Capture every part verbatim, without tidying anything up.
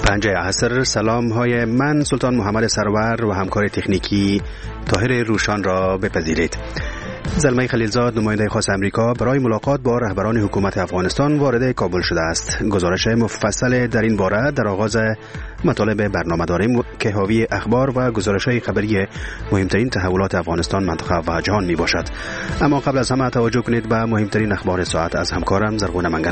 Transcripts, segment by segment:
پنجه عصر. سلام های من سلطان محمد سرور و همکار تکنیکی طاهر روشان را بپذیرید. زلمه خلیلزاد نماینده خاص امریکا برای ملاقات با رهبران حکومت افغانستان وارد کابل شده است. گزارش مفصل در این باره در آغاز مطالب برنامه داریم که حاوی اخبار و گزارش‌های خبری مهمترین تحولات افغانستان، منطقه و جهان می باشد. اما قبل از همه توجه کنید به مهمترین اخبار ساعت از همکارم زرغون منگل.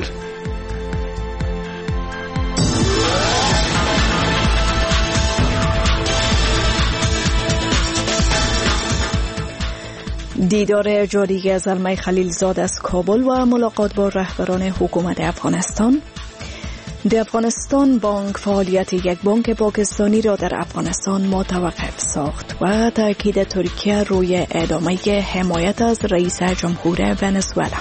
دیدار جاری زلمه خلیلزاد از کابل و ملاقات با رهبران حکومت افغانستان. در افغانستان بانک فعالیت یک بانک پاکستانی را در افغانستان متوقف ساخت و تاکید ترکیه روی ادامه حمایت از رئیس جمهور ونزوئلا.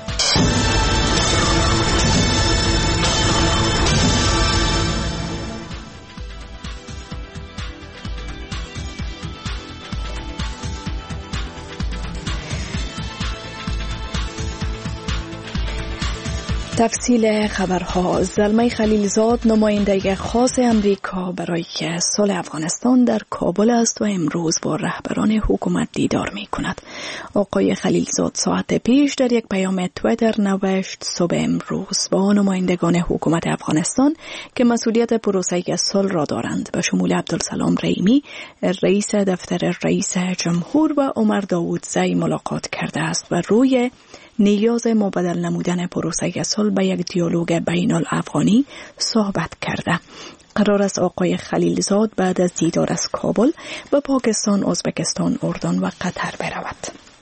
تفصیل خبرها. زلمه خلیلزاد نماینده خاص امریکا برای صلح افغانستان در کابل است و امروز با رهبران حکومت دیدار می کند. آقای خلیلزاد ساعت پیش در یک پیام تویتر نوشت: صبح امروز با نمایندگان حکومت افغانستان که مسئولیت پروسه صلح را دارند به شمول عبدالسلام رحیمی رئیس دفتر رئیس جمهور و عمر داوودزی ملاقات کرده است و روی نیاز مبادل نمودن پروسه صلح به یک دیالوگ بین الافغانی صحبت کرده. قرار است آقای خلیلزاد بعد از دیدار از کابل به پاکستان، ازبکستان، اردن و قطر برود.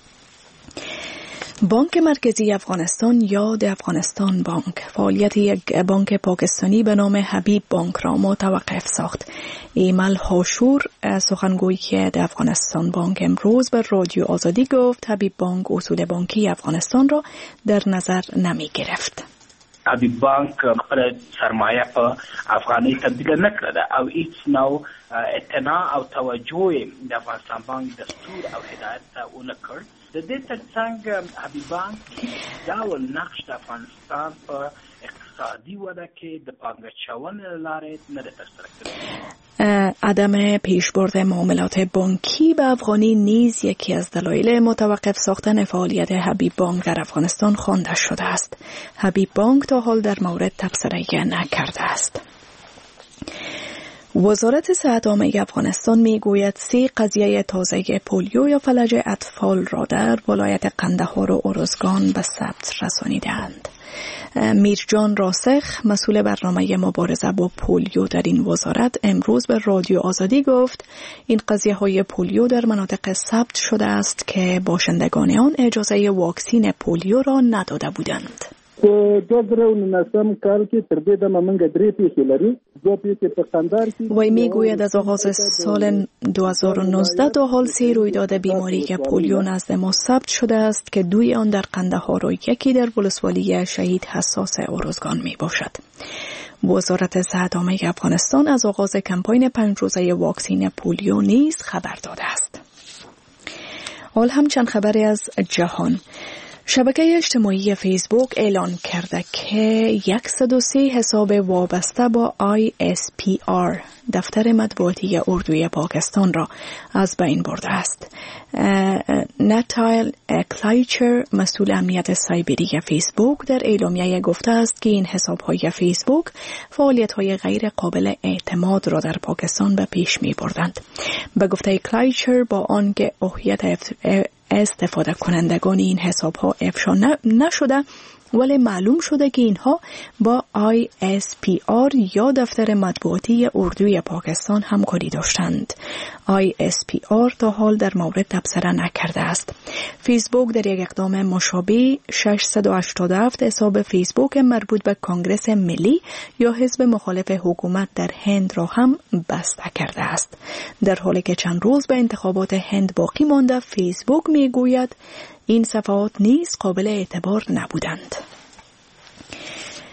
بانک مرکزی افغانستان یا د افغانستان بانک فعالیت یک بانک پاکستانی به نام حبیب بانک را متوقف ساخت. ایمل هاشور سخنگوی د افغانستان بانک امروز به رادیو آزادی گفت حبیب بانک اصول بانکی افغانستان را در نظر نمی گرفت. حبیب بانک خپل سرمایه په افغاني تبدیل نکړه او هیڅ نو اعتنا او توجه د افغانستان بانک دستور او هدایت ته ونکړ. د دې ترڅنګ حبیب بانک ډول نقش د افغانستان په اقتصادي وده کې د پانګه‌اچونې لارې نه ترسره کړې. عدم پیشبرد معاملات بانکی به افغانی نیز یکی از دلایل متوقف ساختن فعالیت حبیب بانک در افغانستان خوانده شده است. حبیب بانک تا حال در مورد تبصره نکرده است. وزارت صحت عامه افغانستان میگوید سه قضیه تازه پولیو یا فلج اطفال را در ولایت قندهار و ارزگان به ثبت رسانیدند. میرجان راسخ مسئول برنامه مبارزه با پولیو در این وزارت امروز به رادیو آزادی گفت این قضیه های پولیو در مناطق ثبت شده است که باشندگان آن اجازه واکسین پولیو را نداده بودند. وی میگوید از آغاز سال دو هزار و نوزده تا حال سه رویداد بیماری که پولیو نزد ما ثبت شده است که دوی آن در قندهار و یکی در ولسوالی شهید حساس ارزگان می باشد. وزارت صحت عامه افغانستان از آغاز کمپاین پنج روزه واکسین پولیو نیز خبر داده است. حال هم چند خبری از جهان. شبکه اجتماعی فیسبوک اعلان کرده که صد و سه حساب وابسته با آی اس پی آر دفتر مطبوعاتی اردوی پاکستان را از بین برده است. ناتایل کلایچر مسئول امنیت سایبری فیسبوک در اعلامیه گفته است که این حساب‌های فیسبوک فعالیت‌های غیر قابل اعتماد را در پاکستان به پیش می‌بردند. به گفته کلایچر با آنکه هویت استفاده کنندگان این حساب ها افشا نشده ولی معلوم شده که اینها با آی اس پی آر یا دفتر مطبوعاتی اردوی پاکستان همکاری داشتند. آی اس پی آر تا حال در مورد تبصره نکرده است. فیسبوک در یک اقدام مشابه ششصد و هشتاد و هفت حساب فیسبوک مربوط به کانگرس ملی یا حزب مخالف حکومت در هند را هم بسته کرده است. در حالی که چند روز به انتخابات هند باقی مانده، فیسبوک میگوید این صفحات نیز قابل اعتبار نبودند.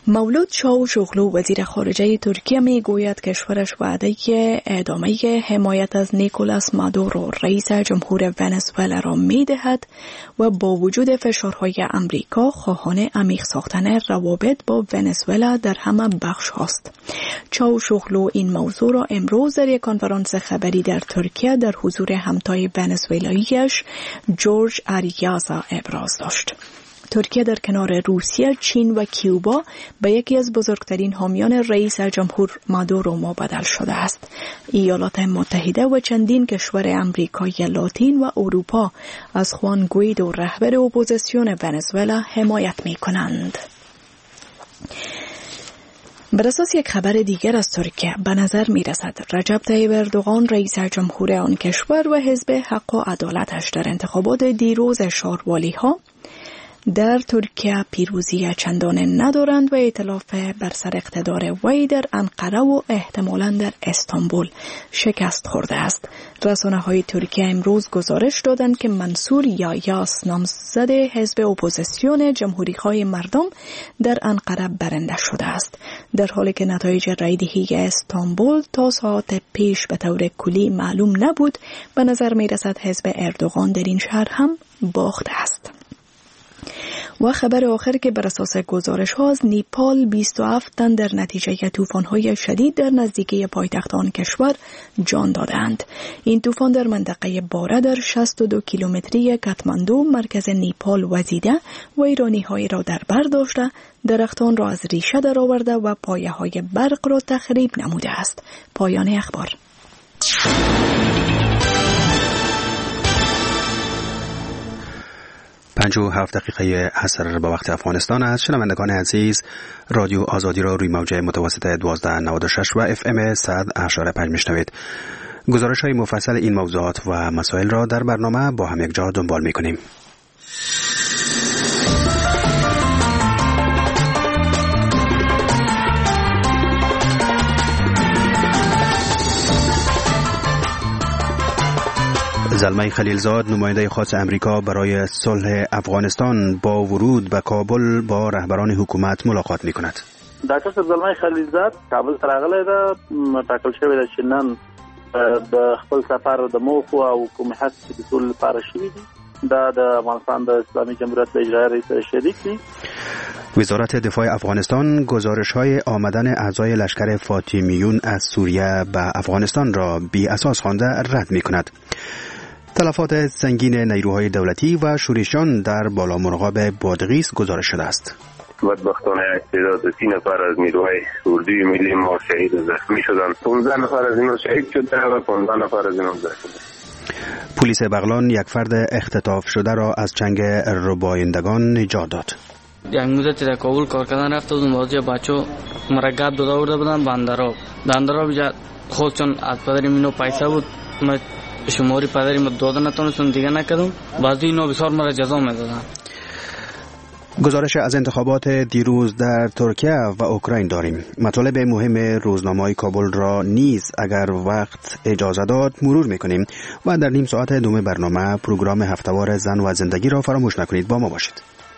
مولود چاوشوغلو وزیر خارجه ترکیه می گوید کشورش وعده ادامه حمایت از نیکولاس مادورو رئیس جمهور ونزوئلا را می دهد و با وجود فشارهای امریکا خواهان عمیق ساختن روابط با ونزوئلا در همه بخش هاست. چاوشوغلو این موضوع را امروز در یک کنفرانس خبری در ترکیه در حضور همتای ونزوئلاییش جورج آریازا ابراز داشت. ترکیه در کنار روسیه، چین و کیوبا به یکی از بزرگترین حامیان رئیس جمهور مادورو مبادل شده است. ایالات متحده و چندین کشور امریکای لاتین و اروپا از خوان گویدو رهبر اپوزیسیون ونزوئلا حمایت می کنند. بر اساس یک خبر دیگر از ترکیه به نظر می رسد رجب طیب اردوغان رئیس جمهور آن کشور و حزب حق و عدالتش در انتخابات دیروز شاروالی ها در ترکیه پیروزی چندانه ندارند و ائتلاف بر سر اقتدار وی در انقره و احتمالاً در استانبول شکست خورده است. رسانه های ترکیه امروز گزارش دادند که منصور یایاس نامزد حزب اپوزیسیون جمهوری‌خواه مردم در انقره برنده شده است، در حالی که نتایج رایدهی استانبول تا ساعت پیش به طور کلی معلوم نبود. به نظر می رسد حزب اردوغان در این شهر هم باخته است. و خبر آخر که بر اساس گزارش ها از نیپال بیست و هفت تن در نتیجه طوفان های شدید در نزدیکی پایتخت آن کشور جان دادند. این طوفان در منطقه باره در شصت و دو کیلومتری کاتماندو مرکز نیپال وزیده و ایرانی های را در بر داشته، درختان را از ریشه در آورده و پایه های برق را تخریب نموده است. پایان اخبار. پنج و هفت دقیقه عصر با وقت افغانستان است. شنوندگان عزیز، رادیو آزادی را روی موج متوسط دوازده نود و شش و اف ام صد و هشت پنج میشنوید. گزارش های مفصل این موضوعات و مسائل را در برنامه با هم یک جا دنبال می کنیم. زلمه خلیلزاد نماینده خاص امریکا برای صلح افغانستان با ورود به کابل با رهبران حکومت ملاقات می‌کند. ډاکټر صاحب زلمه خلیلزاد کابل ته راغلی ده، ټاکل شوی ده چې نن د خپل سفر د موخو او کوم هڅې د ټول لپاره شوي دي دا د افغانستان د اسلامي جمهوریت د اجرایی رئیس شریک دي. وزارت دفاع افغانستان گزارش‌های آمدن اعضای لشکر فاطمیون از سوریه به افغانستان را بی اساس خوانده رد می‌کند. تلفات سنگین نیروهای دولتی و شورشیان در بالامرغاب بادغیس گزارش شده است. بدبختانه تعداد سی نفر از نیروهای اردوی ملی ما شهید و زخمی شدند. پانزده نفر از اینها شهید شده و پانزده نفر از اینها زخمی. پلیس بغلان یک فرد اختطاف شده را از چنگ ربایندگان نجات داد. یک مدت در کابل کار کردن رفته بودم، بازی بچه مرکب داده ورده بودن بندراب بندراب جا خود چون از پدر اینو پیسه بود، من شماری پدری ما داده نتونستم دیگه نکردم، بعضی اینا بسیار مرا جزا میدادن. گزارش از انتخابات دیروز در ترکیه و اوکراین داریم. مطالب مهم روزنامه‌های کابل را نیز اگر وقت اجازه داد مرور میکنیم و در نیم ساعت دوم برنامه پروگرام هفته‌وار زن و زندگی را فراموش نکنید. با ما باشید.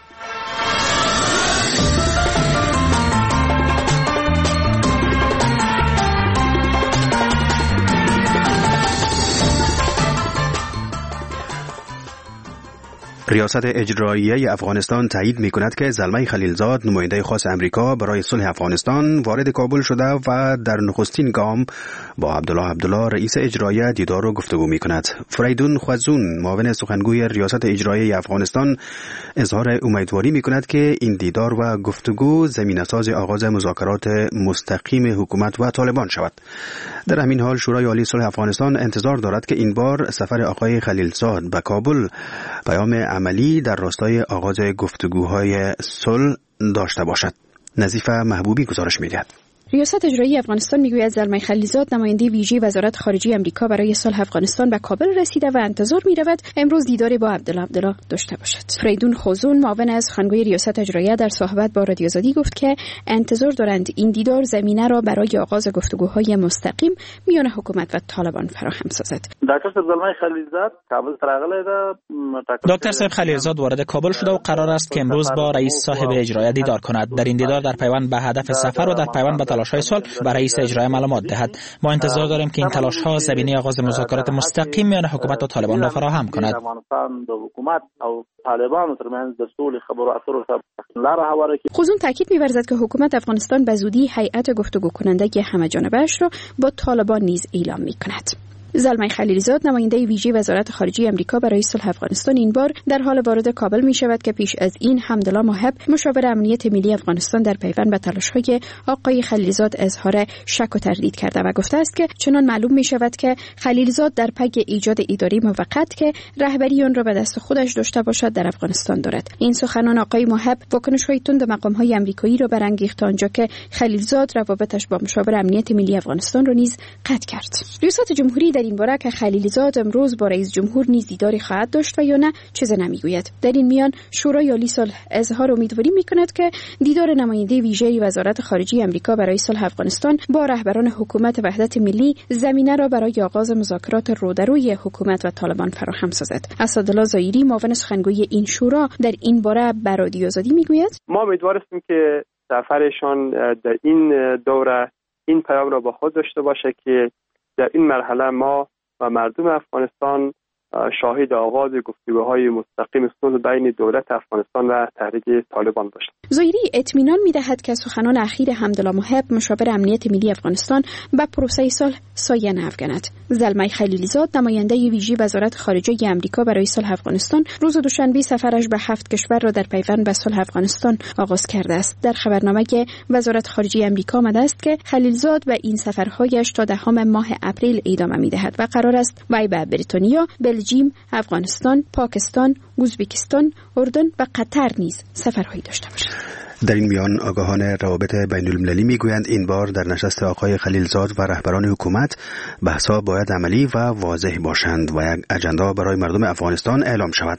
ریاست اجرایی افغانستان تایید می‌کند که زلمه خلیلزاد نماینده خاص امریکا برای صلح افغانستان وارد کابل شده و در نخستین گام با عبدالله عبدالله رئیس اجرایی دیدار و گفتگو می‌کند. فریدون خوازون معاون سخنگوی ریاست اجرایی افغانستان اظهار امیدواری می‌کند که این دیدار و گفتگو زمینه‌ساز آغاز مذاکرات مستقیم حکومت و طالبان شود. در همین حال شورای عالی صلح افغانستان انتظار دارد که این بار سفر آقای خلیلزاد به کابل پیام عملی در راستای آغاز گفتگوهای صلح داشته باشد. نظیفه محبوبی گزارش می‌دهد. ریاست اجرایی افغانستان میگوید زلمه خلیلزاد نماینده ویژه وزارت خارجه آمریکا برای صلح افغانستان به کابل رسیده و انتظار می‌رود امروز دیداری با عبدالله عبدالله داشته باشد. فریدون خوزون معاون از خانگوی ریاست اجرایی در صحبت با رادیو آزادی گفت که انتظار دارند این دیدار زمینه را برای آغاز گفتگوهای مستقیم میان حکومت و طالبان فراهم سازد. دکتر زلمه خلیلزاد کابل راغلی ده. دکتر صاحب خلیلزاد وارد کابل شده و قرار است که امروز با رئیس صاحب اجرایی دیدار کند. در این دیدار در پیوند به هدف سفر و در پیوند به تلاش‌های صلح با رئیس اجرایی معلومات دهد. ما انتظار داریم که این تلاش‌ها زمینه آغاز مذاکرات مستقیم میان حکومت و طالبان را فراهم کند. خوزون تاکید می‌ورزد که حکومت افغانستان به زودی هیئت گفتگو کننده همه جانبه‌اش را با طالبان نیز اعلام می‌کند. زلمه خلیلزاد نماینده ویژه وزارت خارجه آمریکا برای صلح افغانستان این بار در حال وارد کابل می شود که پیش از این حمدالله محب مشاور امنیت ملی افغانستان در پیوند به تلاش‌های آقای خلیلزاد اظهار شک و تردید کرده و گفته است که چنان معلوم می شود که خلیلزاد در پی ایجاد اداره موقت که رهبری آن را به دست خودش داشته باشد در افغانستان دارد. این سخنان آقای محب واکنش‌های تند مقام‌های آمریکایی را برانگیخت آنجا که خلیلزاد روابطش با مشاور امنیت ملی افغانستان را نیز قطع کرد. ریاست جمهوری در این باره که خلیلزاد امروز با رئیس جمهور نیز دیداری خواهد داشت و یا نه چیزی نمیگوید. در این میان شورای عالی صلح اظهار امیدواری میکند که دیدار نماینده ویژه وزارت خارجه آمریکا برای صلح افغانستان با رهبران حکومت وحدت ملی زمینه را برای آغاز مذاکرات رودروی حکومت و طالبان فراهم سازد. اسدالله زایری معاون سخنگوی این شورا در این باره به رادیو آزادی میگوید ما امیدواریم که سفرشان در این دوره این پیام را با خود داشته باشه که در این مرحله ما و مردم افغانستان شاهد آغاز گفتگوهای مستقیم صلح بین دولت افغانستان و تحریک طالبان باشد. زایری اطمینان می‌دهد که سخنان اخیر حمدالله محب مشاور امنیت ملی افغانستان به پروسه صلح سایه نافکند. زلمه خلیلزاد نماینده ویژه وزارت خارجه آمریکا برای صلح افغانستان روز دوشنبه سفرش به هفت کشور را در پیوند به صلح افغانستان آغاز کرده است. در خبرنامه که وزارت خارجه آمریکا آمده است که خلیلزاد به این سفرهایش تا دهم ماه اپریل ادامه می‌دهد و قرار است وی به بریتانیا، بلژیم، افغانستان، پاکستان، ازبکستان، اردن و قطر نیز سفرهایی داشته باشد. در این میان آگاهان روابط بین المللی میگویند این بار در نشست آقای خلیلزاد و رهبران حکومت بحث‌ها باید عملی و واضح باشند و یک اجندا برای مردم افغانستان اعلام شود.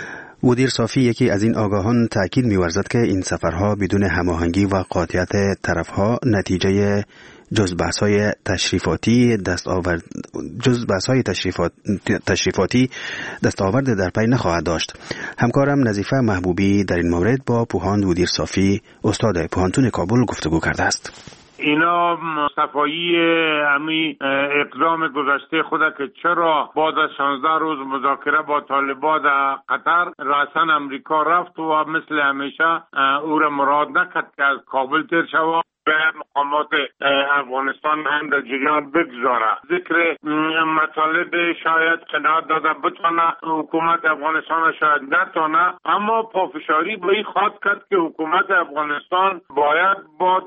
ودیر صافی یکی از این آگاهان تاکید می‌ورزد که این سفرها بدون هماهنگی و قاطعیت طرفها نتیجه جز بحث‌های تشریفاتی دستاورد جز بحث‌های تشریفات تشریفاتی دستاورد در پی نخواهد داشت. همکارم نظیفه محبوبی در این مورد با پوهاند ودیر صافی استاد پوهنتون کابل گفتگو کرده است. اینا صفایی همی اقدام گذشته خود که چرا بعد از شانزده روز مذاکره با طالبان قطر رأساً امریکا رفت و مثل همیشه او را مراد نکرد که از کابل تیر شود به مقامات افغانستان هم در جریان بگذاره. ذکر مطالب شاید قناعت داده بتونه حکومت افغانستان شاید نتونه، اما پافشاری به این خواد کرد که حکومت افغانستان باید با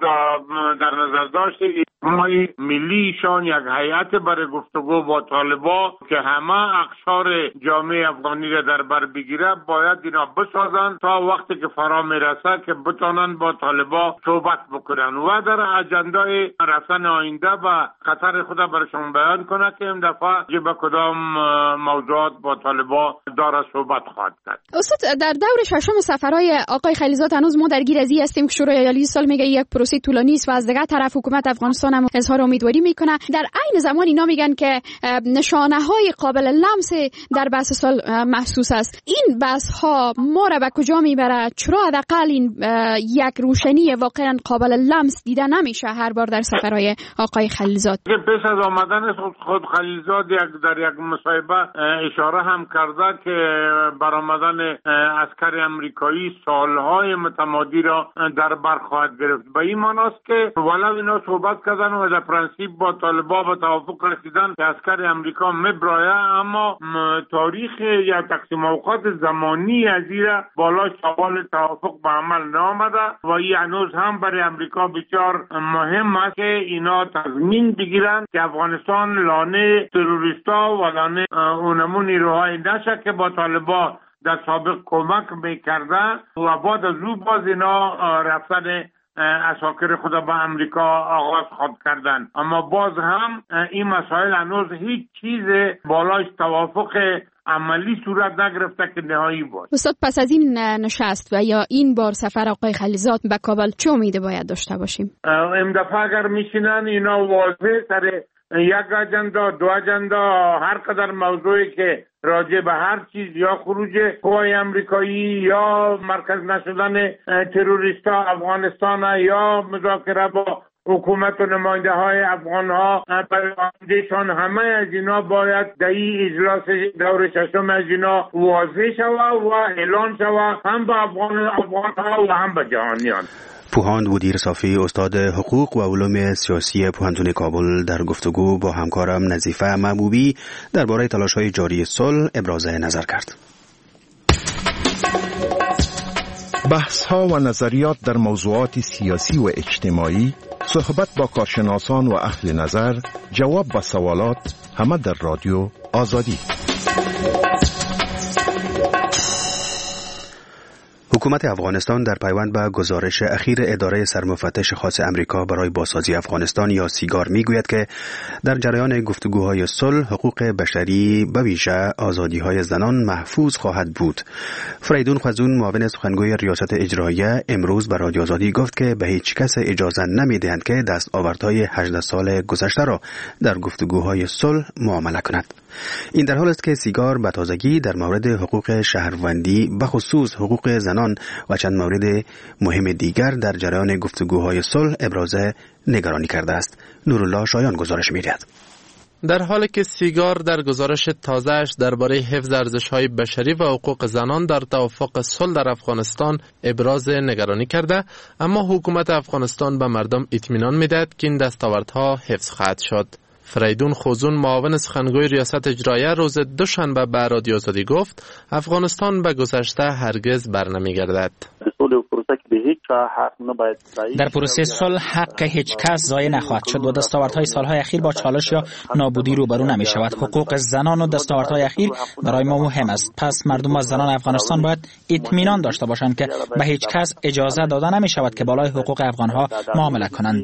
در نظر داشته اجتماعی ملیشان یک هیئت برای گفتگو با طالبان که همه اقشار جامعه افغانی را در بر بگیره باید اینا بسازن تا وقتی که فرا میرسه که بتونن با طالبان صحبت بکنن و در اجندای رسن آینده و خطر خود برشون بیان کنه که این دفعه به کدام موضوعات با طالبان داره صحبت خواهد کرد. استاد در دور ششم سفرهای آقای خلیلزاد هنوز ما درگیر از این هستیم که شورای عالی صلح میگه یک پروسه طولانی است و از دیگر طرف حکومت افغانستان هم اظهار امیدواری میکنه. در عین زمان اینا میگن که نشانه های قابل لمس در بحث صلح محسوس است. این بحث ها ما را به کجا میبره؟ چرا حداقل این یک روشنی واقعا قابل لمس دیده نمیشه هر بار در سفرهای آقای خلیلزاد؟ پیش از آمدن خود خلیلزاد یک در یک مصاحبه اشاره هم کرده که برآمدن عسکر امریکایی سالهای متمادی را در بر خواهد گرفت. به این معناست که ولو اینا صحبت کردن و در پرنسیپ با طالبان به توافق رسیدن که عسکر امریکا مبرایه، اما تاریخ یا تقسیم اوقات زمانی از این بالا سوال توافق به عمل نآمده و این هنوز هم برای امریکا بسیار مهم است که اینا تضمین بگیرن که افغانستان لانه تروریستا و لانه اونمون نیروهای نشه که با طالبان در سابق کمک میکرده و بعد از او باز اینا رفتن اساکر خود با امریکا آغاز خود کردن، اما باز هم این مسائل هنوز هیچ چیز بالای توافق عملی صورت نگرفته که نهایی بود. استاد، پس از این نشست و یا این بار سفر آقای خلیلزاد به کابل چه امید باید داشته باشیم؟ این دفعه اگر میشینن اینا واضح سر یک اجندا، دو اجندا، هر قدر موضوعی که راجع به هر چیز یا خروج قوای امریکایی یا مرکز نشدن تروریستا افغانستان یا مذاکره با حکومت و نماینده های افغان ها برایشان، همه از اینا باید در این اجلاس دور ششم از اینا واضح شود و اعلان شود، هم به افغان افغان ها و هم به جهانیان. پوهاند بودیر صافی، استاد حقوق و علوم سیاسی پوهنتون کابل، در گفتگو با همکارم نظیفه محبوبی درباره تلاش‌های جاری صلح ابراز نظر کرد. بحث‌ها و نظریات در موضوعات سیاسی و اجتماعی، صحبت با کارشناسان و اهل نظر، جواب به سوالات، همه در رادیو آزادی. حکومت افغانستان در پیوند به گزارش اخیر اداره سرمفتش خاص امریکا برای بازسازی افغانستان یا سیگار میگوید که در جریان گفتگوهای صلح حقوق بشری به ویژه آزادی‌های زنان محفوظ خواهد بود. فریدون خزون، معاون سخنگوی ریاست اجراییه، امروز به رادیو آزادی گفت که به هیچ کس اجازه نمی‌دهند که دستاوردهای هجده سال گذشته را در گفتگوهای صلح معامله کند. این در حال است که سیگار به تازگی در مورد حقوق شهروندی به خصوص حقوق زنان و چند مورد مهم دیگر در جریان گفتگوهای صلح ابراز نگرانی کرده است. نورالله شایان گزارش می‌دهد. در حالی که سیگار در گزارش تازه‌اش درباره حفظ ارزش‌های بشری و حقوق زنان در توافق صلح در افغانستان ابراز نگرانی کرده، اما حکومت افغانستان به مردم اطمینان می‌دهد که این دستاوردها حفظ خواهد شد. فریدون خوزون، معاون سخنگوی ریاست اجراییه، روز دوشنبه به رادیو آزادی گفت افغانستان به گذشته هرگز برنمیگردد. در پروسه صلح حق هیچ کس ضایع نخواهد شد و دستاوردهای سالهای اخیر با چالش یا نابودی روبرو نمی شود. حقوق زنان و دستاوردهای اخیر برای ما مهم است. پس مردم و زنان افغانستان باید اطمینان داشته باشند که به هیچ کس اجازه داده نمی شود که بالای حقوق افغانها معامله کنند.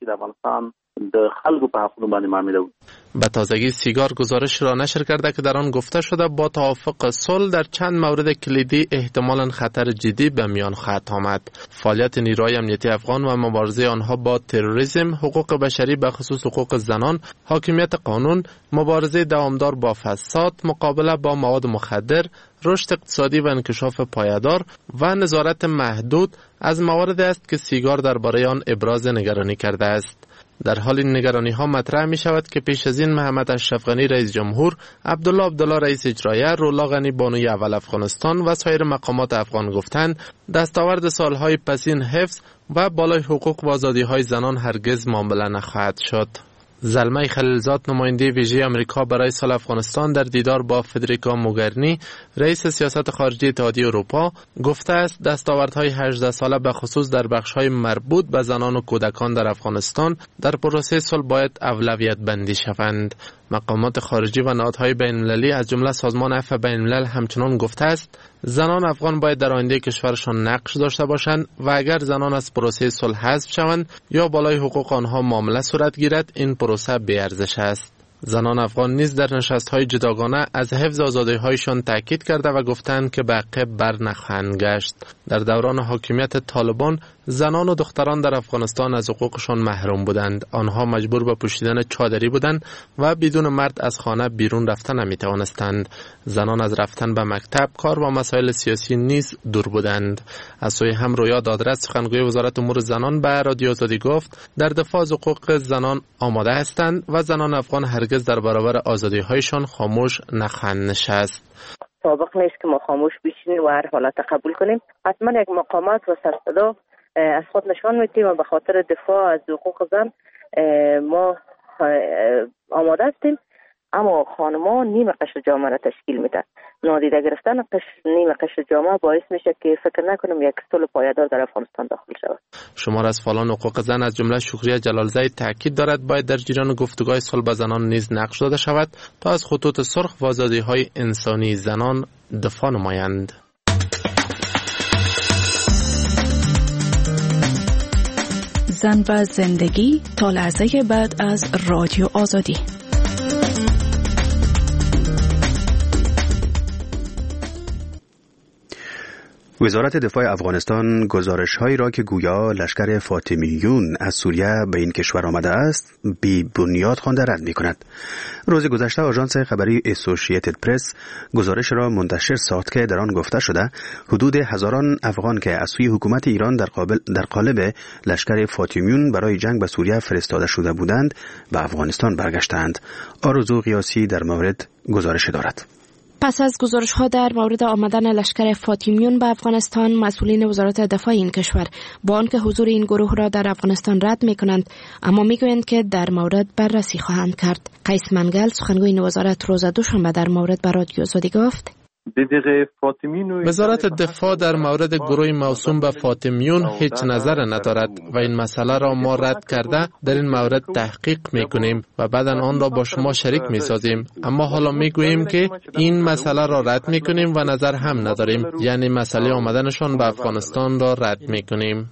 به تازگی سیگار گزارش را نشر کرده که در آن گفته شده با توافق صلح در چند مورد کلیدی احتمالاً خطر جدی به میان خواهد آمد. فعالیت نیروهای امنیتی افغان و مبارزه آنها با تروریسم، حقوق بشری به خصوص حقوق زنان، حاکمیت قانون، مبارزه دوامدار با فساد، مقابله با مواد مخدر، رشد اقتصادی و انکشاف پایدار و نظارت محدود از مواردی است که سیگار درباره آن ابراز نگرانی کرده است. در حال این نگرانی ها مطرح می شود که پیش از این محمد اشرف غنی رئیس جمهور، عبدالله عبدالله رئیس اجراییه، رولا غنی بانوی اول افغانستان و سایر مقامات افغان گفتند دستاورد سالهای پسین حفظ و بالای حقوق و آزادی‌های زنان هرگز معامله نخواهد شد. زلمه خلیلزاد، نماینده ویژه آمریکا برای صلح افغانستان، در دیدار با فدریکا موگرینی، رئیس سیاست خارجی اتحادیه اروپا، گفته است دستاوردهای هجده ساله به خصوص در بخش‌های مربوط به زنان و کودکان در افغانستان در پروسه صلح باید اولویت بندی شوند. مقامات خارجی و نهادهای بین‌المللی از جمله سازمان عفو بین‌الملل همچنان گفته است زنان افغان باید در آینده کشورشان نقش داشته باشند و اگر زنان از پروسه صلح حذف شوند یا بالای حقوق آنها معامله صورت گیرد این پروسه بی‌ارزش است. زنان افغان نیز در نشست‌های جداگانه از حفظ آزادی‌هایشان تاکید کرده و گفتند که به عقب بر نخواهند گشت. در دوران حاکمیت طالبان زنان و دختران در افغانستان از حقوقشان محروم بودند. آنها مجبور به پوشیدن چادری بودند و بدون مرد از خانه بیرون رفتن نمی‌توانستند. زنان از رفتن به مکتب، کار و مسائل سیاسی نیز دور بودند. از سوی هم رویا دادرس، سخنگوی وزارت امور زنان، به رادیو آزادی گفت در دفاع از حقوق زنان آماده هستند و زنان افغان هرگز در برابر آزادی‌هایشان خاموش نخواهند نشست. سابق نیست که ما خاموش بشینیم و هر حالت قبول کنیم. حتما یک مقامات و سرصدا از خود نشان میدیم و به خاطر دفاع از حقوق زن ما آماده هستیم، اما خانم‌ها نیم قشر جامعه را تشکیل میدن. نادیده گرفتن قشر نیم قشر جامعه باعث میشه که فکر نکنیم یک صلح پایدار در افغانستان داخل شود. شمار از فعالان حقوق زن از جمله شکریه جلالزی تاکید دارد باید در جریان گفتگوهای صلح به زنان نیز نقش داده شود تا از خطوط سرخ و آزادی‌های انسانی زنان دفاع نمایند. زن و زندگی تا لحظه بعد از رادیو آزادی. وزارت دفاع افغانستان گزارش‌هایی را که گویا لشکر فاطمیون از سوریه به این کشور آمده است بی بنیاد خوانده رد می‌کند. روز گذشته آژانس خبری اسوسییتد پرس گزارش را منتشر ساخت که در آن گفته شده حدود هزاران افغان که از سوی حکومت ایران در قابل در قالب لشکر فاطمیون برای جنگ به سوریه فرستاده شده بودند به افغانستان برگشتند. آرزو قیاسی در مورد گزارش دارد. پس از گزارش‌ها در مورد آمدن لشکر فاطمیون به افغانستان، مسئولین وزارت دفاع این کشور با آنکه حضور این گروه را در افغانستان رد می‌کنند، اما می‌گویند که در مورد بررسی خواهند کرد. قیس منگل، سخنگوی این وزارت، روز دوشنبه در مورد به رادیو آزادی گفت: وزارت دفاع در مورد گروه موسوم به فاطمیون هیچ نظر ندارد و این مسئله را ما رد کرده در این مورد تحقیق میکنیم و بعدا آن را با شما شریک میسازیم. اما حالا میگوییم که این مسئله را رد میکنیم و نظر هم نداریم، یعنی مسئله آمدنشان به افغانستان را رد میکنیم.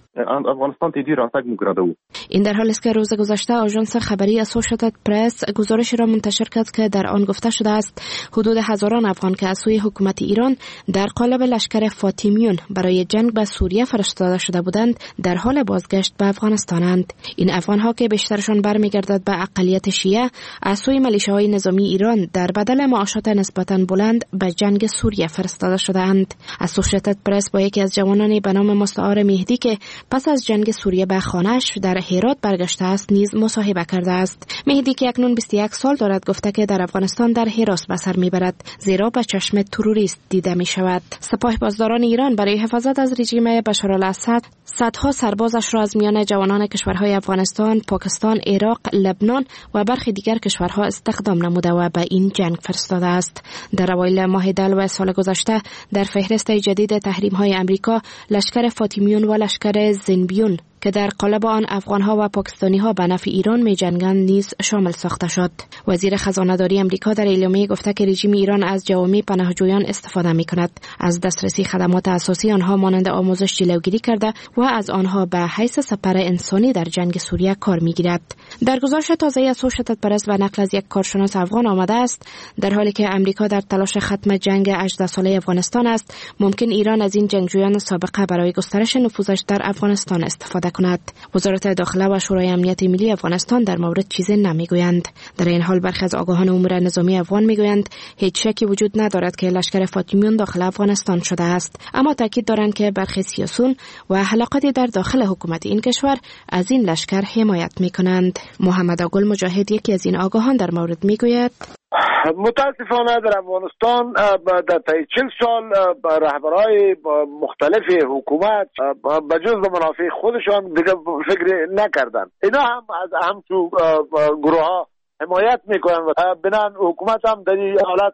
این در حالی است که روز گذشته آژانس خبری اسوسییتد پرس گزارشی را منتشر کرد که در آن گفته شده است حدود هزاران افغان که از سوی حکومت ایران در قالب لشکر فاطمیون برای جنگ به سوریه فرستاده شده بودند در حال بازگشت به افغانستانند. این افغان‌ها که بیشترشان برمیگردد به اقلیت شیعه از سوی ملیشه‌های نظامی ایران در بدل معاشات نسبتاً بلند به جنگ سوریه فرستاده شده‌اند. اسوسییتد پرس با یکی از جوانانی به نام مستعار مهدی که پس از جنگ سوریه به خانه‌اش در هرات برگشته است نیز مصاحبه کرده است. مهدی که اکنون بیست و یک سال دارد گفته که در افغانستان در هرات به سر میبرد زیرا به چشم تروریست دیده می شود. سپاه پاسداران ایران برای حفاظت از رژیم بشارالاسد صدها سربازش را از میان جوانان کشورهای افغانستان، پاکستان، عراق، لبنان و برخی دیگر کشورها استخدام نموده و به این جنگ فرستاده است. در اوایل ماه دلو سال گذشته در فهرست جدید تحریم‌های امریکا لشکر فاطمیون و لشکر زنبیون که در قالب آن افغان‌ها و پاکستانی‌ها به نفع ایران می‌جنگند نیز شامل ساخته شد. وزیر خزانه‌داری آمریکا در اعلامیه گفته که رژیم ایران از جوامع پناهجویان استفاده می‌کند، از دسترسی خدمات اساسی آنها مانند آموزش جلوگیری کرده و از آنها به حیث سپر انسانی در جنگ سوریه کار می‌گیرد. در گزارش تازه اسوسییتد پرس و نقل از یک کارشناس افغان آمده است در حالی که آمریکا در تلاش ختم جنگ هجده ساله افغانستان است، ممکن ایران از این جنگجویان سابقه برای گسترش نفوذش در افغانستان استفاده کند. وزارت داخله و شورای امنیت ملی افغانستان در مورد چیزی نمیگویند. در این حال برخی از آگاهان امور نظامی افغان میگویند هیچ شکی وجود ندارد که لشکر فاطمیون داخل افغانستان شده است، اما تاکید دارند که برخی سیاسیون و حلقاتی در داخل حکومت این کشور از این لشکر حمایت میکنند. محمد آگل مجاهد یکی از این آگاهان در مورد میگوید: متاسفانه در افغانستان در طی چهل سال رهبرهای مختلف حکومت به جز منافع خودشان دیگه فکر نکردن. اینا هم از همچون گروه ها حمایت میکنن و بنان حکومت هم در این حالت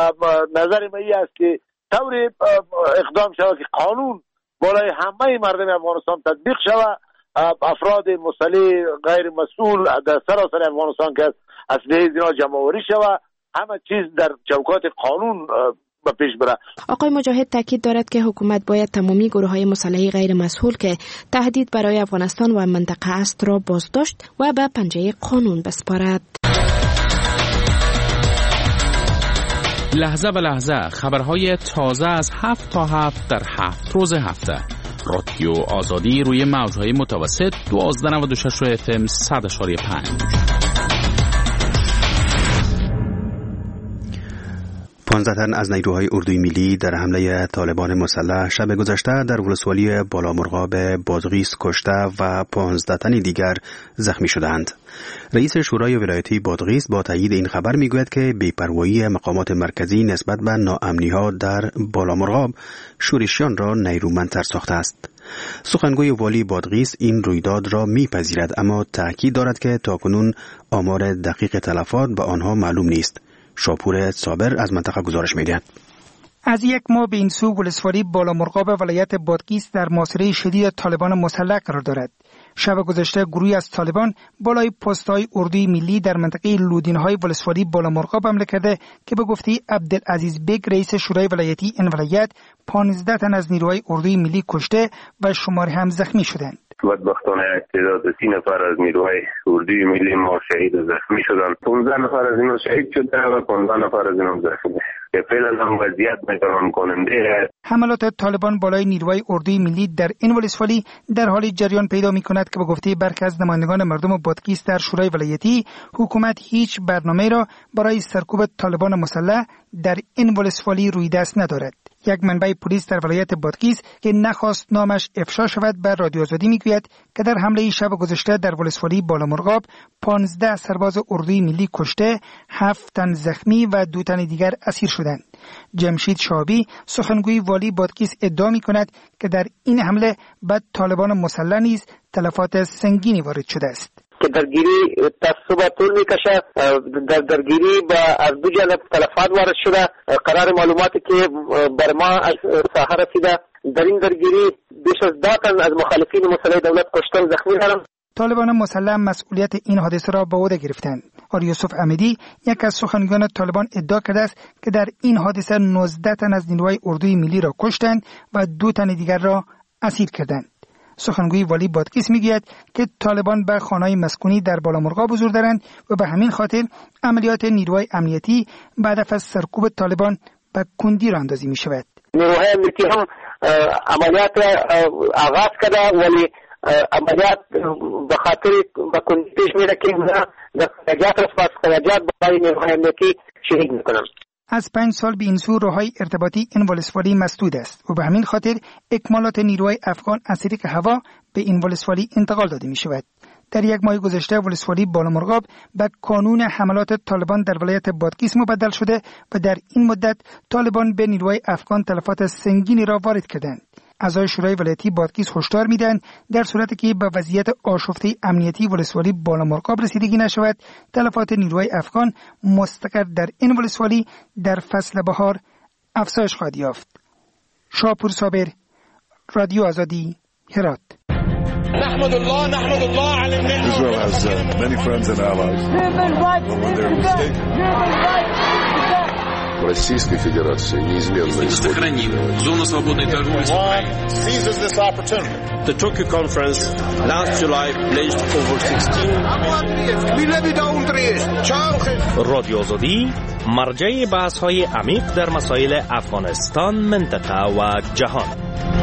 نظر من است که طوری اقدام شود که قانون بالای همه مردم افغانستان تطبیق شود. افراد مسلح غیر مسئول در سراسر افغانستان که اسلحه اینا جمع‌آوری شود، همه چیز در چوکات قانون به پیش بره. آقای مجاهد تاکید دارد که حکومت باید تمامی گروه‌های مسلح غیر مسئول که تهدید برای افغانستان و منطقه است را بازداشت و به پنجه قانون بسپارد. لحظه به لحظه خبرهای تازه از هفت تا هفت در هفت روز هفته. رادیو آزادی روی موج‌های متوسط دوازده نود و شش اف ام صد و پنج. پانزده تن از نیروهای اردوی ملی در حمله طالبان مسلح شب گذشته در ولسوالی بالامرغاب بادغیس کشته و پانزده تن دیگر زخمی شدند. رئیس شورای ولایتی بادغیس با تایید این خبر میگوید که بی‌پروایی مقامات مرکزی نسبت به ناامنی‌ها در بالامرغاب شورشیان را نیرومندتر ساخته است. سخنگوی والی بادغیس این رویداد را میپذیرد، اما تاکید دارد که تاکنون آمار دقیق تلفات به آنها معلوم نیست. شاپور صابر از منطقه گزارش می‌دهد. از یک ماه به این سو ولسوالی بالامرغاب ولایت بادغیس در محاصره شدید طالبان مسلح قرار دارد. شب گذشته گروهی از طالبان بالای پست‌های اردوی ملی در منطقه لودین‌های ولسوالی بالامرغاب حمله کرده که به گفته عبدالعزیز بیگ رئیس شورای ولایتی این ولایت پانزده تن از نیروهای اردوی ملی کشته و شماری هم زخمی شدند. بدبختانه تعداد سی نفر از نیروهای اردوی ملی ما شهید و زخمی شدند. پانزده نفر از اینها شهید شده و پانزده نفر از اینها زخمی. که فعلا هم وضعیت نگران کننده. حملات طالبان بالای نیروهای اردوی ملی در این ولسوالی در حال جریان پیدا می کند که به گفته برخی از نمایندگان مردم بادغیس در شورای ولایتی، حکومت هیچ برنامه را برای سرکوب طالبان مسلح در این ولسوالی روی دست ندارد. یک منبع پلیس در ولایت بادغیس که نخواست نامش افشا شود بر رادیو آزادی میگوید که در حمله شب گذشته در ولسوالی بالامرغاب پانزده سرباز اردوی ملی کشته، هفت تن زخمی و دو تن دیگر اسیر شدند. جمشید شابی سخنگوی والی بادغیس ادعا می‌کند که در این حمله به طالبان مسلح نیز تلفات سنگینی وارد شده است. که درگیری تصوب طول میکشه، در درگیری با از دو جانب تلفات وارد شده. قرار معلوماتی که بر ما از ساحه رسیده، در این درگیری بیش از ده تن از مخالفین مسلح دولت کشته و زخمی شدند. طالبان مسلح مسئولیت این حادثه را به عهده گرفتند. آریا یوسف امیدی یک از سخنگویان طالبان ادعا کرده است که در این حادثه نوزده تن از نیروهای اردوی ملی را کشتند و دو تن دیگر را اسیر کردند. سخنگوی والی بادغیس میگوید که طالبان به خانه‌های مسکونی در بالامرغاب حضور دارند و به همین خاطر عملیات نیروهای امنیتی به هدف از سرکوب طالبان به کندی راندازی می شود. نیروهای امنیتی هم عملیات آغاز کرده، ولی عملیات به خاطر به کندی پیش میره که در خراجات رسپاس خراجات برای نیروهای امنیتی شهید میکنند. از پنج سال به این سو راههای ارتباطی این ولسوالی مسدود است و به همین خاطر اکمالات نیروهای افغان از طریق هوا به این ولسوالی انتقال داده می شود. در یک ماه گذشته ولسوالی بالامرغاب به کانون حملات طالبان در ولایت بادغیس مبدل شده و در این مدت طالبان به نیروهای افغان تلفات سنگینی را وارد کردند. اعضای شورای ولایتی بادغیس هشدار میدهند در صورتی که به وضعیت آشفته امنیتی ولسوالی بالامرغاب رسیدگی نشود، تلفات نیروهای افغان مستقر در این ولسوالی در فصل بهار افزایش خواهد یافت. شاپور صابر، رادیو آزادی، هرات. نحمد الله نحمد الله على النعمة. Israel has uh, many friends and allies. When they're mistaken. Российской Федерации неизменно сохраним зону свободной торговли с Украиной. Seizes this opportunity. The Tokyo conference last July pledged over sixteen. رادیو آزادی مرجع بحث‌های عمیق در مسائل افغانستان، منطقه و جهان.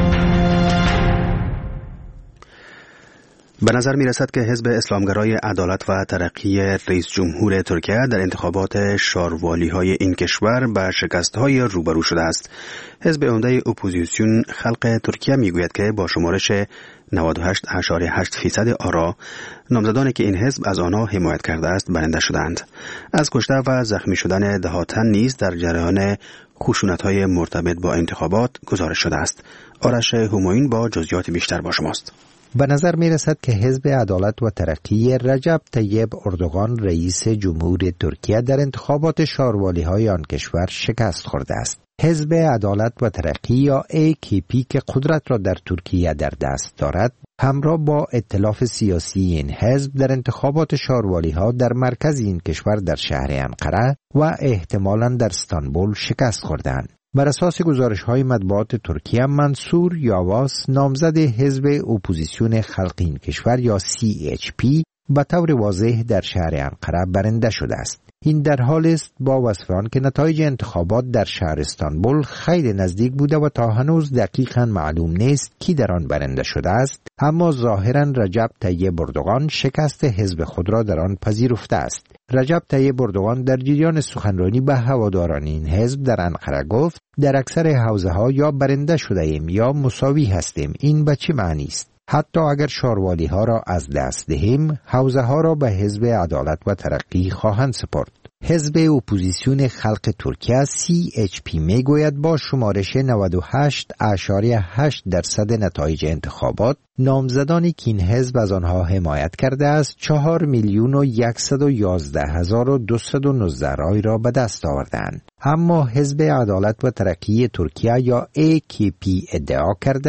به نظر می رسد که حزب اسلامگرای عدالت و ترقی رئیس جمهور ترکیه در انتخابات شاروالی های این کشور به شکست های روبرو شده است. حزب عمده اپوزیسیون خلق ترکیه می گوید که با شمارش نود و هشت ممیز هشت فیصد آرا، نامزدانی که این حزب از آنها حمایت کرده است برنده شدند. از کشته و زخمی شدن ده ها تن نیز در جریان خشونت های مرتبط با انتخابات گزارش شده است. آرش همایون با جزئیات بیشتر با شماست. به نظر می رسد که حزب عدالت و ترقی رجب طیب اردوغان رئیس جمهور ترکیه در انتخابات شاروالی های آن کشور شکست خورده است. حزب عدالت و ترقی یا ای کی پی که قدرت را در ترکیه در دست دارد، همراه با ائتلاف سیاسی این حزب در انتخابات شاروالی ها در مرکز این کشور در شهر انقره و احتمالاً در استانبول شکست خوردند. بر اساس گزارش‌های مطبوعات ترکیه، منصور یاواس نامزد حزب اپوزیسیون خلق این کشور یا سی اچ پی به طور واضح در شهر انقره برنده شده است. این در حال است با وصف آن که نتایج انتخابات در شهر استانبول خیلی نزدیک بوده و تا هنوز دقیقاً معلوم نیست کی در آن برنده شده است، اما ظاهراً رجب طیب اردوغان شکست حزب خود را در آن پذیرفته است. رجب طیب اردوغان در جریان سخنرانی به هواداران این حزب در انقره گفت در اکثر حوزه ها یا برنده شده ایم یا مساوی هستیم. این به چه معنی است؟ حتی اگر شاروالی ها را از دست دهیم، حوزه ها را به حزب عدالت و ترقی خواهند سپرد. حزب اپوزیسیون خلق ترکیه سی اچ پی می گوید با شمارش نود و هشت ممیز هشت درصد نتایج انتخابات، نامزدانی که این حزب از آنها حمایت کرده است چهار میلیون و صد و یازده هزار و دویست و نوزده رای را به دست آوردند. اما حزب عدالت و ترقی ترکیه یا ای کی پی ادعا کرده است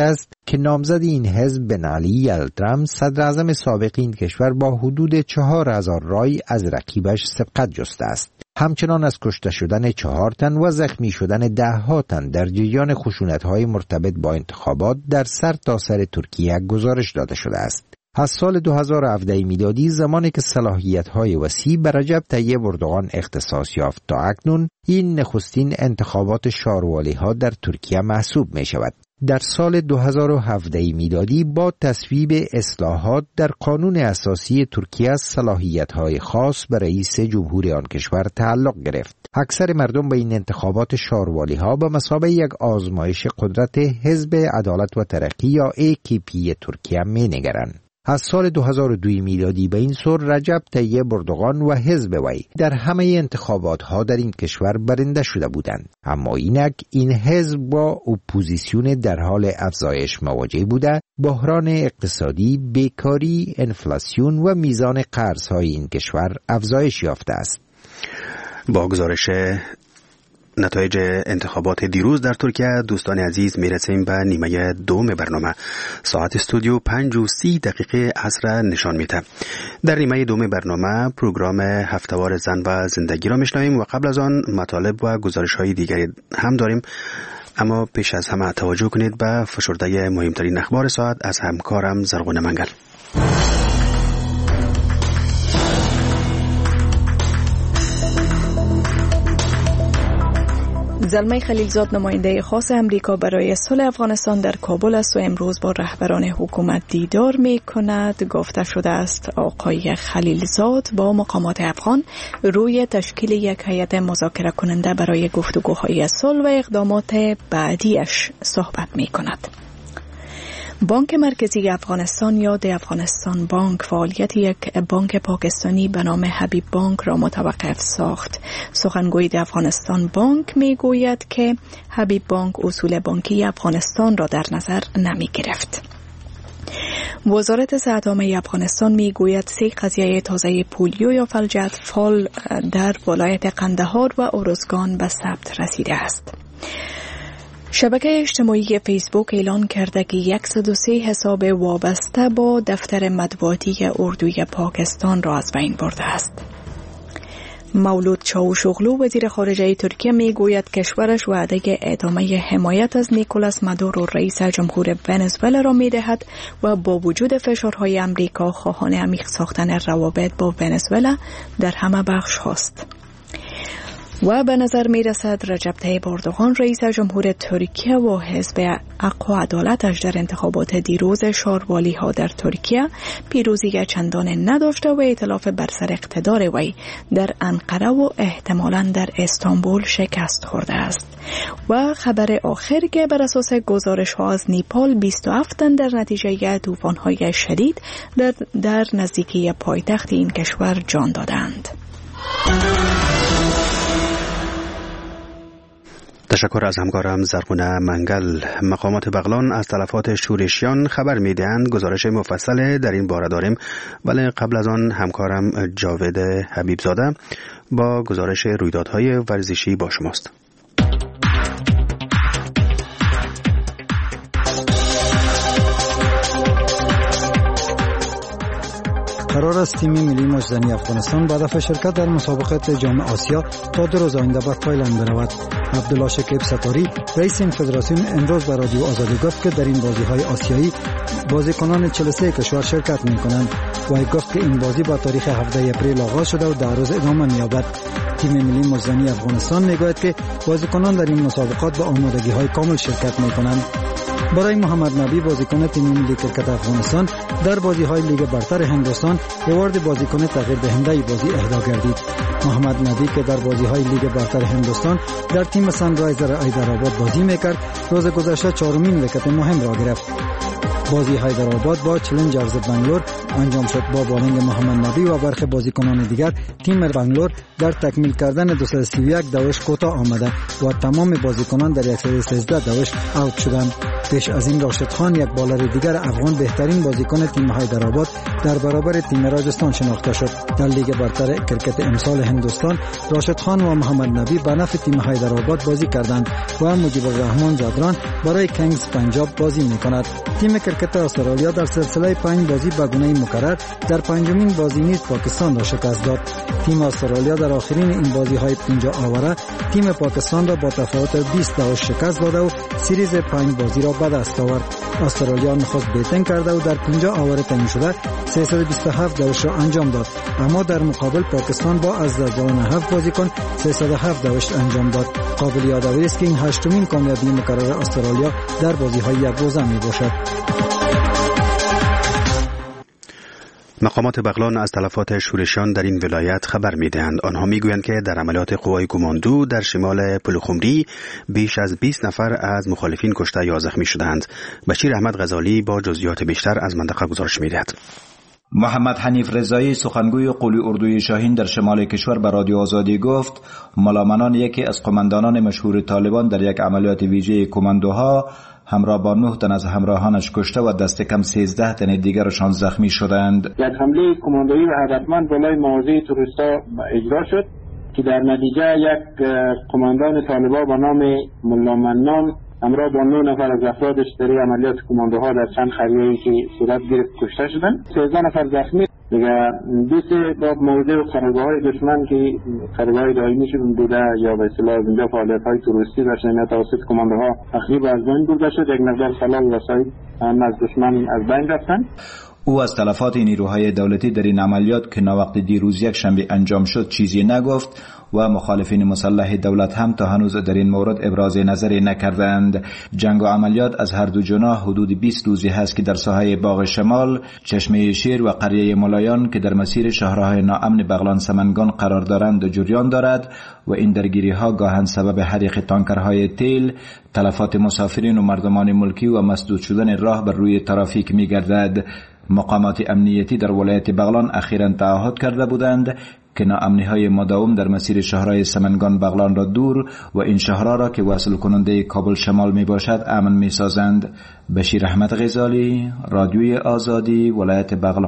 که نامزد این حزب بن علی یلدرم صدر اعظم سابق این کشور با حدود چهار هزار رای از رقیبش سبقت جسته است. همچنان از کشته شدن چهار تن و زخمی شدن ده ها تن در جریان خشونت‌های مرتبط با انتخابات در سر تا سر ترکیه گزارش داده شده است. از سال دو هزار و هفده میلادی، زمانی که صلاحیت‌های وسیع بر رجب طیب اردوغان اختصاص یافت، تا اکنون این نخستین انتخابات شاروالی‌ها در ترکیه محسوب می‌شود. در سال دو هزار و هفده میلادی با تصویب اصلاحات در قانون اساسی ترکیه صلاحیت‌های خاص به رئیس جمهوری آن کشور تعلق گرفت. اکثر مردم به این انتخابات شاروالی‌ها به مثابه یک آزمایش قدرت حزب عدالت و ترقی یا ای کی پی ترکیه می‌نگرند. از سال دو هزار و دو میلادی به این سور رجب طیب اردوغان و حزب وی در همه انتخابات ها در این کشور برنده شده بودند، اما اینک این حزب با اپوزیسیون در حال افزایش مواجه بوده. بحران اقتصادی، بیکاری، انفلاسیون و میزان قرض‌های این کشور افزایش یافته است. با گزارش نتایج انتخابات دیروز در ترکیه دوستان عزیز میرسیم به نیمه دوم برنامه. ساعت استودیو پنج و سی دقیقه عصر نشان میده. در نیمه دوم برنامه پروگرام هفتهوار زن و زندگی را میشنویم و قبل از آن مطالب و گزارش های دیگری هم داریم، اما پیش از همه توجه کنید به فشرده مهمترین اخبار ساعت از همکارم زرغون منگل. زلمه خلیلزاد نماینده خاص امریکا برای صلح افغانستان در کابل است و امروز با رهبران حکومت دیدار می کند. گفته شده است آقای خلیلزاد با مقامات افغان روی تشکیل یک هیئت مذاکره کننده برای گفتگوهای صلح و اقدامات بعدیش صحبت می کند. بانک مرکزی افغانستان یا د افغانستان بانک فعالیت یک بانک پاکستانی به نام حبیب بانک را متوقف ساخت. سخنگوی د افغانستان بانک می گوید که حبیب بانک اصول بانکی افغانستان را در نظر نمی گرفت. وزارت صحت عامه افغانستان می گوید سه قضیه تازه پولیو یا فلج اطفال در ولایت قندهار و ارزگان به ثبت رسیده است. شبکه اجتماعی فیسبوک اعلان کرده که صد و سه حساب وابسته با دفتر مطبوعاتی اردوی پاکستان را از بین برده است. مولود چاوشوغلو وزیر خارجه ترکیه می گوید کشورش وعده ادامه حمایت از نیکولاس مادورو رئیس جمهور ونزوئلا را می دهد و با وجود فشارهای امریکا خواهان عمیق ساختن روابط با ونزوئلا در همه بخش هاست. و به نظر می رسد رجب طیب اردوغان رئیس جمهور ترکیه و حزب حق و عدالتش در انتخابات دیروز شاروالی ها در ترکیه پیروزی چندان نداشته و ائتلاف بر سر اقتدار وی در انقره و احتمالاً در استانبول شکست خورده است. و خبر آخر که بر اساس گزارش ها از نیپال بیست و هفت تن در نتیجه طوفان های شدید در, در نزدیکی پایتخت این کشور جان دادند. تشکر از همکارم زرغونه منگل. مقامات بغلان از تلفات شورشیان خبر میدهند. گزارش مفصل در این باره داریم، ولی قبل از آن همکارم جاوید حبیبزاده با گزارش رویدادهای ورزشی با شماست. قرار است تیم ملی مجزنی افغانستان با هدف شرکت در مسابقات جام آسیا تا دو روز آینده به تایلند برود. عبدالله شکیب ستاری رئیس این فدراسیون امروز به رادیو آزادی گفت که در این بازی‌های آسیایی بازیکنان چهل و سه کشور شرکت می‌کنند. وی گفت که این بازی با تاریخ هفده اپریل آغاز شده و در روز ادامه می‌یابد. تیم ملی مجزنی افغانستان می‌گوید که بازیکنان در این مسابقات با آمادگی‌های کامل شرکت می‌کنند. برای محمد نبی بازیکن تیم ملی کرکت افغانستان در بازی‌های لیگ برتر هندوستان اوارد بازیکن تغییر دهنده بازی اهدا گردید. محمد نبی که در بازی‌های لیگ برتر هندوستان در تیم سانرایزر حیدرآباد بازی می‌کرد، روز گذشته چهارمین ویکت مهم را گرفت. بازی حیدرآباد با چالنجرز بنگلور انجام شد. با بالینگ محمد نبی و برخی بازیکنان دیگر تیم بنگلور در تکمیل کردن دویست و سی و یک دوش کوتاه آمده و تمام بازیکنان در صد و سیزده دوش اوت شدند. پیش از این راشد خان یک بالر دیگر افغان بهترین بازیکن تیم حیدرآباد در برابر تیم راجستان شناخته شد. در لیگ برتر کرکت امسال هندوستان راشد خان و محمد نبی به نفع تیم حیدرآباد بازی کردند و مجیب الرحمن زادران برای کینگز پنجاب بازی می‌کند. تیم کرکت استرالیا در سلسله پنج بازی به گونه مکرر در پنجمین بازی نیز پاکستان را شکست داد. تیم استرالیا در آخرین این بازی‌های پنجاه آوره تیم پاکستان را با تفاوت بیست دوش شکست داده و سریز پنج بازی را به دست آورد. استرالیا نخست بیتینگ کرده و در پنجاه آور تمام شده سیصد و بیست و هفت دوش را انجام داد، اما در مقابل پاکستان با از دادن هفت بازیکن سیصد و هفت دوش انجام داد. قابل یادآوری است که این هشتمین کامیابی مکرر استرالیا در بازی‌های یک روزه میباشد. مقامات بغلان از تلفات شورشیان در این ولایت خبر می‌دهند. آنها می‌گویند که در عملیات قوای کماندو در شمال پلخمری بیش از بیست نفر از مخالفین کشته یا زخمی شدند. بشیر احمد غزالی با جزئیات بیشتر از منطقه گزارش می‌دهد. محمد حنیف رضایی سخنگوی قولی اردوی شاهین در شمال کشور به رادیو آزادی گفت ملامنان یکی از قماندانان مشهور طالبان در یک عملیات ویژه کماندوها همراه با نه تن از همراهانش کشته و دست کم سیزده تن دیگرشان زخمی شدند. یک حمله کماندویی و هدفمند بالای مواضع توریستا اجرا شد که در نتیجه یک قماندان طالبان به نام ملا منان همراه با نه نفر از افرادش در عملیات کماندوها در چند خریه‌ای که صورت گرفت کشته شدند. سیزده نفر زخمی دیگه بیست با موضع و قرارگاه‌های دشمن که قرارگاه دائمی شون بوده یا به اصطلاح اینجا فعالیت‌های توریستی داشتن توسط کماندوها تخریب از بین برده شد. یک مقدار خلال وسایل هم از دشمن از بین رفتن. او از تلفات نیروهای دولتی در این عملیات که ناوقت دیروز یک شنبه انجام شد چیزی نگفت و مخالفین مسلح دولت هم تا هنوز در این مورد ابراز نظری نکردند. جنگ و عملیات از هر دو جناح حدود بیست روزی هست که در ساحه باغ شمال، چشمه شیر و قریه ملایان که در مسیر شهرهای ناامن بغلان سمنگان قرار دارند جریان دارد و این درگیری ها گاهن سبب حریق تانکرهای تیل، تلفات مسافرین و مردمان ملکی و مسدود شدن راه بر روی ترافیک می گردد. مقامات امنیتی در ولایت بغلان اخیراً تعهد کرده بودند که ناامنی‌های مداوم در مسیر شهرهای سمنگان بغلان را دور و این شهرها را که وصل کننده کابل شمال می باشد امن می سازند. بشیر احمد غزالی، رادیوی آزادی، ولایت بغلان.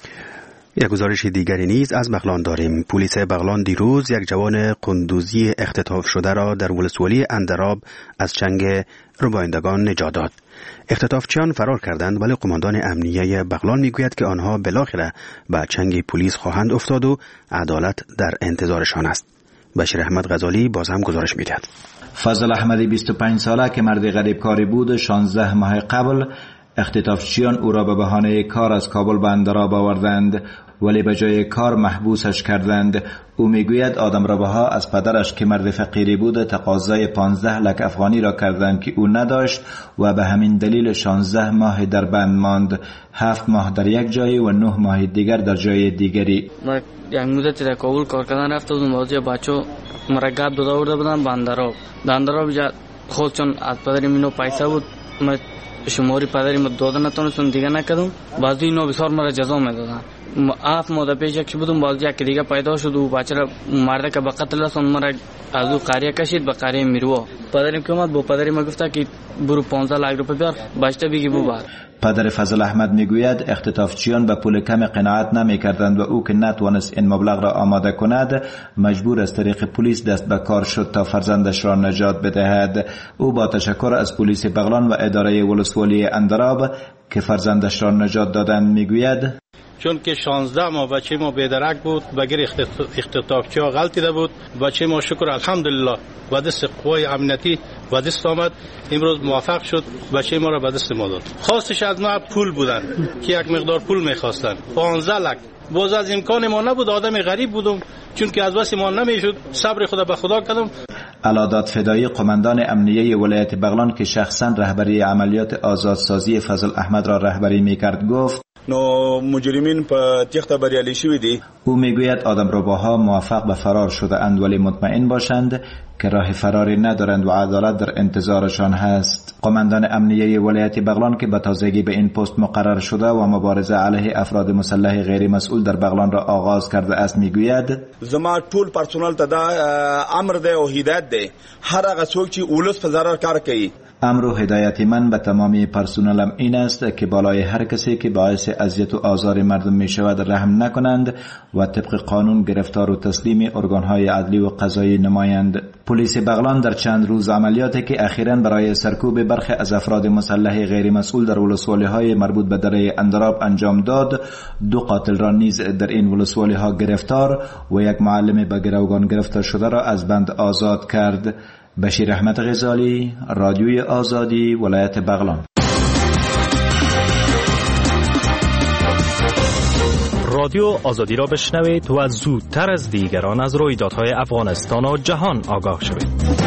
یک گزارش دیگری نیز از بغلان داریم. پلیس بغلان دیروز یک جوان قندوزی اختطاف شده را در ولسوالی اندراب از چنگ ربایندگان نجات داد. اختطافچیان فرار کردند ولی قماندان امنیه بغلان میگوید که آنها بالاخره به چنگ پلیس خواهند افتاد و عدالت در انتظارشان است. بشیر احمد غزالی باز هم گزارش میدهد. فضل احمدی بیست و پنج ساله که مرد غریبکاری بود شانزده ماه قبل اختطافچیان او را به بهانه کار از کابل به اندراب آوردند ولی به جای کار محبوسش کردند. او میگوید آدمرباها از پدرش که مرد فقیری بود تقاضای پانزده لک افغانی را کردند که او نداشت و به همین دلیل شانزده ماه در بند ماند، هفت ماه در یک جای و نه ماه دیگر در جای دیگری. ما یک مدتی در کابل کار کردن رفته بودم، بازی بچو مرگاب داده ورده بودن به اندراب. در اندراب خود چون از پدرم اینو پیسه بود ما شماری پدرم داده نتونستم دیگه نکردم. بعضی اینا بسیار مرا جزا میدادن. هفت ماه پیش یک بودم باز یک دیگه پیدا شد و بچه را مرده که به قتل رسون مرا از او قریه کشید به قریه میروا. پدرم که اومد با پدرم ما گفته که برو پانزده لک روپیه بیار بچه بگی ببر. پدر فضل احمد میگوید اختطافچیان به پول کم قناعت نمیکردند و او که نتوانست این مبلغ را آماده کند مجبور از طریق پلیس دست به کار شد تا فرزندش را نجات بدهد. او با تشکر از پلیس بغلان و اداره ولسوالی اندراب که فرزندش را نجات دادند میگوید چون که شانزده ماه بچه ما بیدرک بود بغیر اختطافچی ها غلطیده بود. بچه ما شکر الحمدلله و دست قوای امنیتی و دست آمد، امروز موفق شد بچه ما را به دست ما داد. خواستش از ما پول بودن که یک مقدار پول میخواستن پانزده لک. باز از امکان ما نبود، آدم غریب بودم چون که از واسه ما نمیشد، صبر خدا به خدا کردم. علادات فدایی قماندان امنیه ولایت بغلان که شخصا رهبری عملیات آزادسازی فضل احمد را رهبری میکرد گفت نو مجرمین په تخته بریالي شوی دي. او میگوید آدمرباها موفق به فرار شده اند ولی مطمئن باشند که راه فراری ندارند و عدالت در انتظارشان هست. قماندان امنیه ولایت بغلان که به تازگی به این پست مقرر شده و مبارزه علیه افراد مسلح غیر مسئول در بغلان را آغاز کرده است میگوید زما ټول پرسونل ته دا امر دی او هدایت دی هر هغه څوک چې اولس په ضرر کار کوي. امر و هدایت من به تمامی پرسونلم این است که بالای هر کسی که باعث اذیت و آزار مردم می شود رحم نکنند و طبق قانون گرفتار و تسلیم ارگانهای عدلی و قضایی نمایند. پلیس بغلان در چند روز عملیاتی که اخیراً برای سرکوب برخی از افراد مسلح غیر مسئول در ولسوالی‌های مربوط به دره اندراب انجام داد، دو قاتل را نیز در این ولسوالی‌ها گرفتار و یک معلم به گروگان گرفته شده را از بند آزاد کرد. بشیر احمد غزالی، رادیوی آزادی، ولایت بغلان. رادیو آزادی را بشنوید و زودتر از دیگران از رویدادهای افغانستان و جهان آگاه شوید.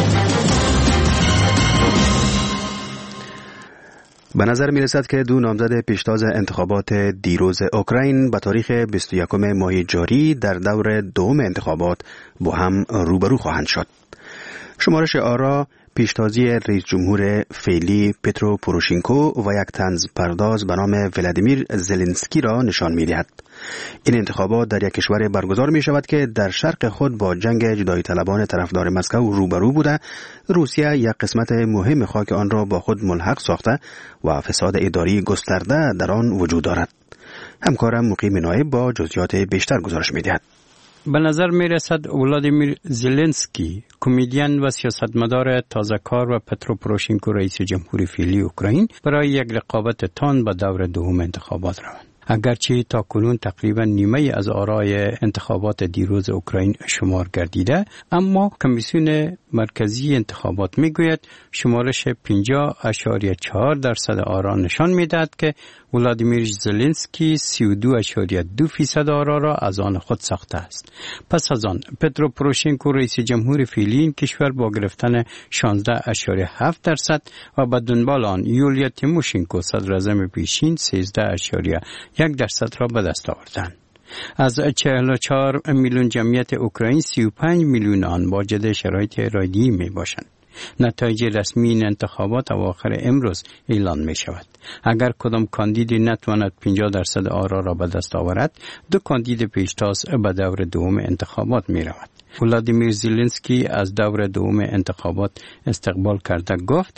به نظر می رسد که دو نامزد پیشتاز انتخابات دیروز اوکراین به تاریخ بیست و یکم ماه جاری در دور دوم انتخابات با هم روبرو خواهند شد. شمارش آرا پیشتازی رئیس جمهور فعلی پترو پوروشینکو و یک طنز پرداز به نام ولادیمیر زلنسکی را نشان می دهد. این انتخابات در یک کشور برگزار می شود که در شرق خود با جنگ جدایی طلبان طرفدار مسکو روبرو بوده. روسیه یک قسمت مهم خاک آن را با خود ملحق ساخته و فساد اداری گسترده در آن وجود دارد. همکارم مقیم نایب با جزئیات بیشتر گزارش می دهد. به نظر می رسد ولادیمیر زلنسکی، کمدین و سیاستمدار تازه‌کار و پترو پوروشینکو رئیس جمهور فعلی اوکراین برای یک رقابت تان به دور دوم انتخابات روند. اگرچه تا کنون تقریبا نیمه از آرای انتخابات دیروز اوکراین شمار گردیده، اما کمیسیون مرکزی انتخابات میگوید شمارش پنجاه اشاریه چهار درصد آرا نشان میدهد که ولادیمیر زلنسکی سی و دو اشاریه دو فیصد آرا را از آن خود ساخته است. پس از آن پترو پوروشینکو رئیس جمهور فعلی این کشور با گرفتن شانزده اشاریه هفت درصد و به دنبال آن یولیا تیموشینکو صدر اعظم پیشین سیزده اشاریه یک درصد را به دست آوردند. از چهل و چهار میلیون جمعیت اوکراین سی و پنج میلیون آن واجد شرایط ارادی می باشند. نتایج رسمی این انتخابات اواخر امروز اعلان می شود. اگر کدام کاندیدی نتواند پنجاه درصد آرا را به دست آورد، دو کاندید پیشتاز به دور دوم انتخابات می رود. ولادیمیر زلنسکی از دور دوم انتخابات استقبال کرده گفت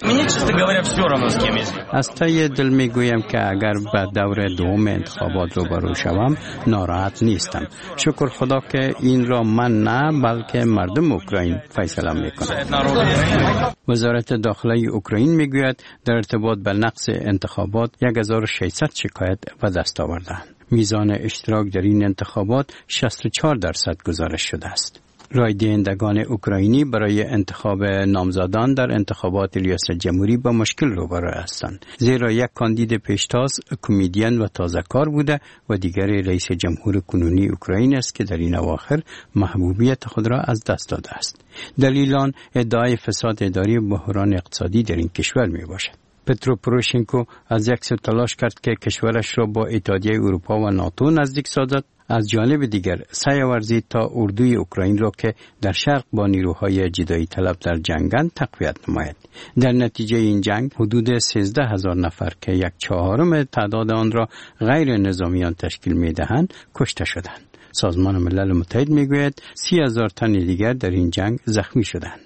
از ته دل می گویم که اگر به دور دوم انتخابات روبرو شوم ناراحت نیستم. شکر خدا که این را من نه بلکه مردم اوکراین فیصله می کنند. وزارت داخلی اوکراین می گوید در ارتباط به نقص انتخابات هزار و ششصد شکایت به دست آوردند. میزان اشتراک در این انتخابات شصت و چهار درصد گزارش شده است. رای دهندگان اوکراینی برای انتخاب نامزدان در انتخابات ریاست جمهوری با مشکل روبرو هستند، زیرا یک کاندید پیشتاز کمدین و تازه‌کار بوده و دیگری رئیس جمهور کنونی اوکراین است که در این اواخر محبوبیت خود را از دست داده است. دلیل آن ادعای فساد اداری و بحران اقتصادی در این کشور می باشد. پترو پوروشینکو از یک سو تلاش کرد که کشورش را با اتحادیه اروپا و ناتو نزدیک سازد. از جانب دیگر سعی ورزید تا اردوی اوکراین را که در شرق با نیروهای جدایی طلب در جنگند تقویت نماید. در نتیجه این جنگ حدود سیزده هزار نفر که یک چهارم تعداد آن را غیر نظامیان تشکیل می دهند کشته شدند. سازمان ملل متحد می گوید سی هزار تن دیگر در این جنگ زخمی شدند.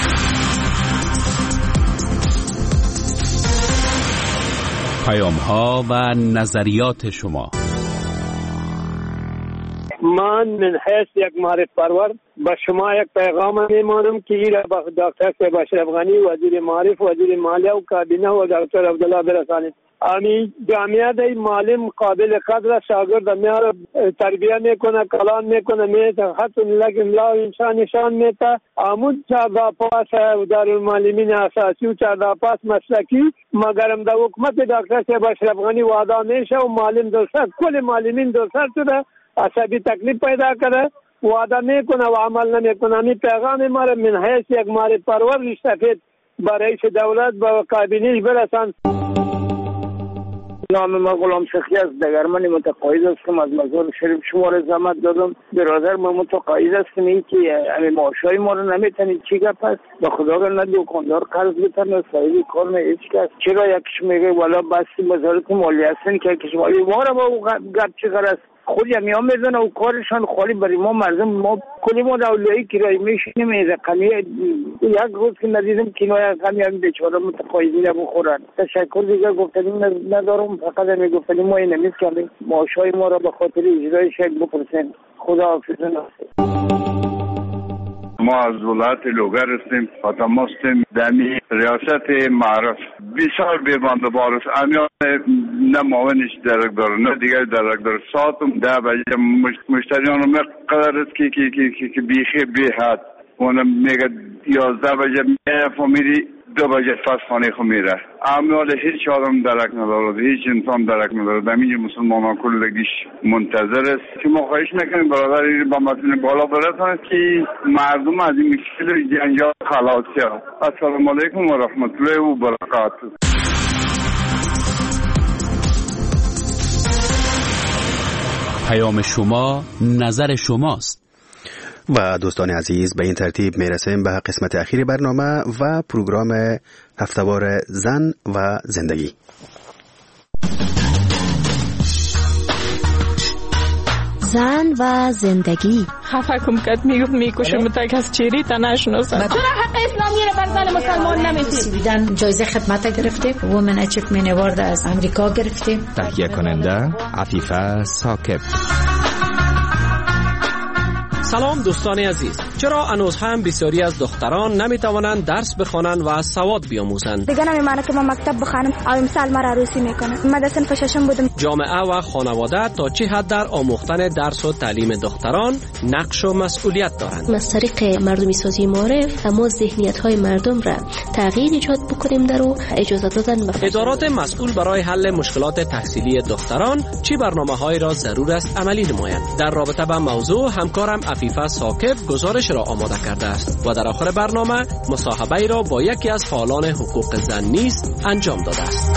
پیام ها و نظریات شما. من من حیث یک معرف پرور با شما یک پیغام میمانم که این با دکتر صاحب اشرف غنی وزیر معرف وزیر مالیه و کابینه و دکتر عبدالله برسانید. امی جامعه دی معلم قابل قدر شاگرد میاره تربیه میکنه کلام میکنه میته حتی لگ املا انسان نشان میته عمود چهارده پاس دارالمعلمین اساسی و چهارده پاس مسلکی مگرم در حکومت دکتر صاحب اشرف غنی وعده میشه و معلم درصد کل معلمین درصد شده عصبی تکلیف پیدا کرده وعده میکنه و عمل نمیکنه. می پیغام ما من حیث یک معرف پرور سفید با رئیس دولت با کابینه برسان. نام ما غلام سخی است. دگرمن متقاعد هستم از مزار شریف. شما را زحمت دادم برادر، ما متقاعد هستم این که همین معاشای ما رو نمیتونید. چی گپ است؟ به خدا اگر نه دکاندار قرض بتونه صاحب کار نه هیچ کس. چرا یکیش میگه والا بس وزارت مالیه هستن که یکیش ولی ما را با گپ چی است؟ خود یا میام میزنه و کارشان خالی برای ما مردم. ما کلی ما دولایی کرایی میشینیم این رقمی یک روز که ندیدم کنای رقمی هم بیچاره متقاعدین بخورن. تشکر دیگه گفتنیم ندارم، فقط همی گفتنیم ما این نمیز کردیم معاشای ما را به خاطر اجرای شک بپرسین. خدا حافظ ناصر. ما از ولایت لوگر هستیم، خاتم هستیم دمی ریاست معرف بسیار بیبنده بارست. امیان نه معاونش درکدار نه دیگر درکدار ساعتم ده بجه مشتریان رو مقدر است که که بیخی بیحد اونم میگه یازده بجه میگه فامیلی دو بجه فصل خانه خو میره. امیال هیچ آدم درک ندارد، هیچ انسان درک ندارد. دمیج مسلمان ها کلگیش منتظر است که ما خواهش میکنیم برادر این با متن بالا برساند که مردم از این مشکل جنجال خلاص شود. السلام علیکم و رحمت الله و برکاته. پیام شما نظر شماست. و دوستان عزیز به این ترتیب میرسیم به قسمت اخیر برنامه و پروگرام هفتهوار زن و زندگی. زن و زندگی. خفه کم کد میگفت میکشه متک از چیری تا نشناسن. چرا حق اسلامی رو بر زن مسلمان نمیدی؟ سویدن جایزه خدمت گرفتیم، وومن اچیومنت اوارد از امریکا گرفتیم. تهیه کننده عفیفه ثاقب. سلام دوستان عزیز. چرا هنوز هم بسیاری از دختران نمیتوانند درس بخوانند و سواد بیاموزند؟ دیگه نمیمانه که ما مکتب بخوانم. او مثال ما عروسی میکنه. من در صنف ششم بودم. جامعه و خانواده تا چه حد در آموختن درس و تعلیم دختران نقش و مسئولیت دارند؟ از طریق مردمی سازی معرف ما ذهنیت های مردم را تغییر ایجاد بکنیم در و اجازه دادن به ادارات مسئول برای حل مشکلات تحصیلی دختران چه برنامه‌هایی را ضرور است عملی نمایند؟ در رابطه با موضوع همکارم عفیفه ثاقب گزارش را آماده کرده است و در آخر برنامه مصاحبه را با یکی از فعالان حقوق زن نیز انجام داده است.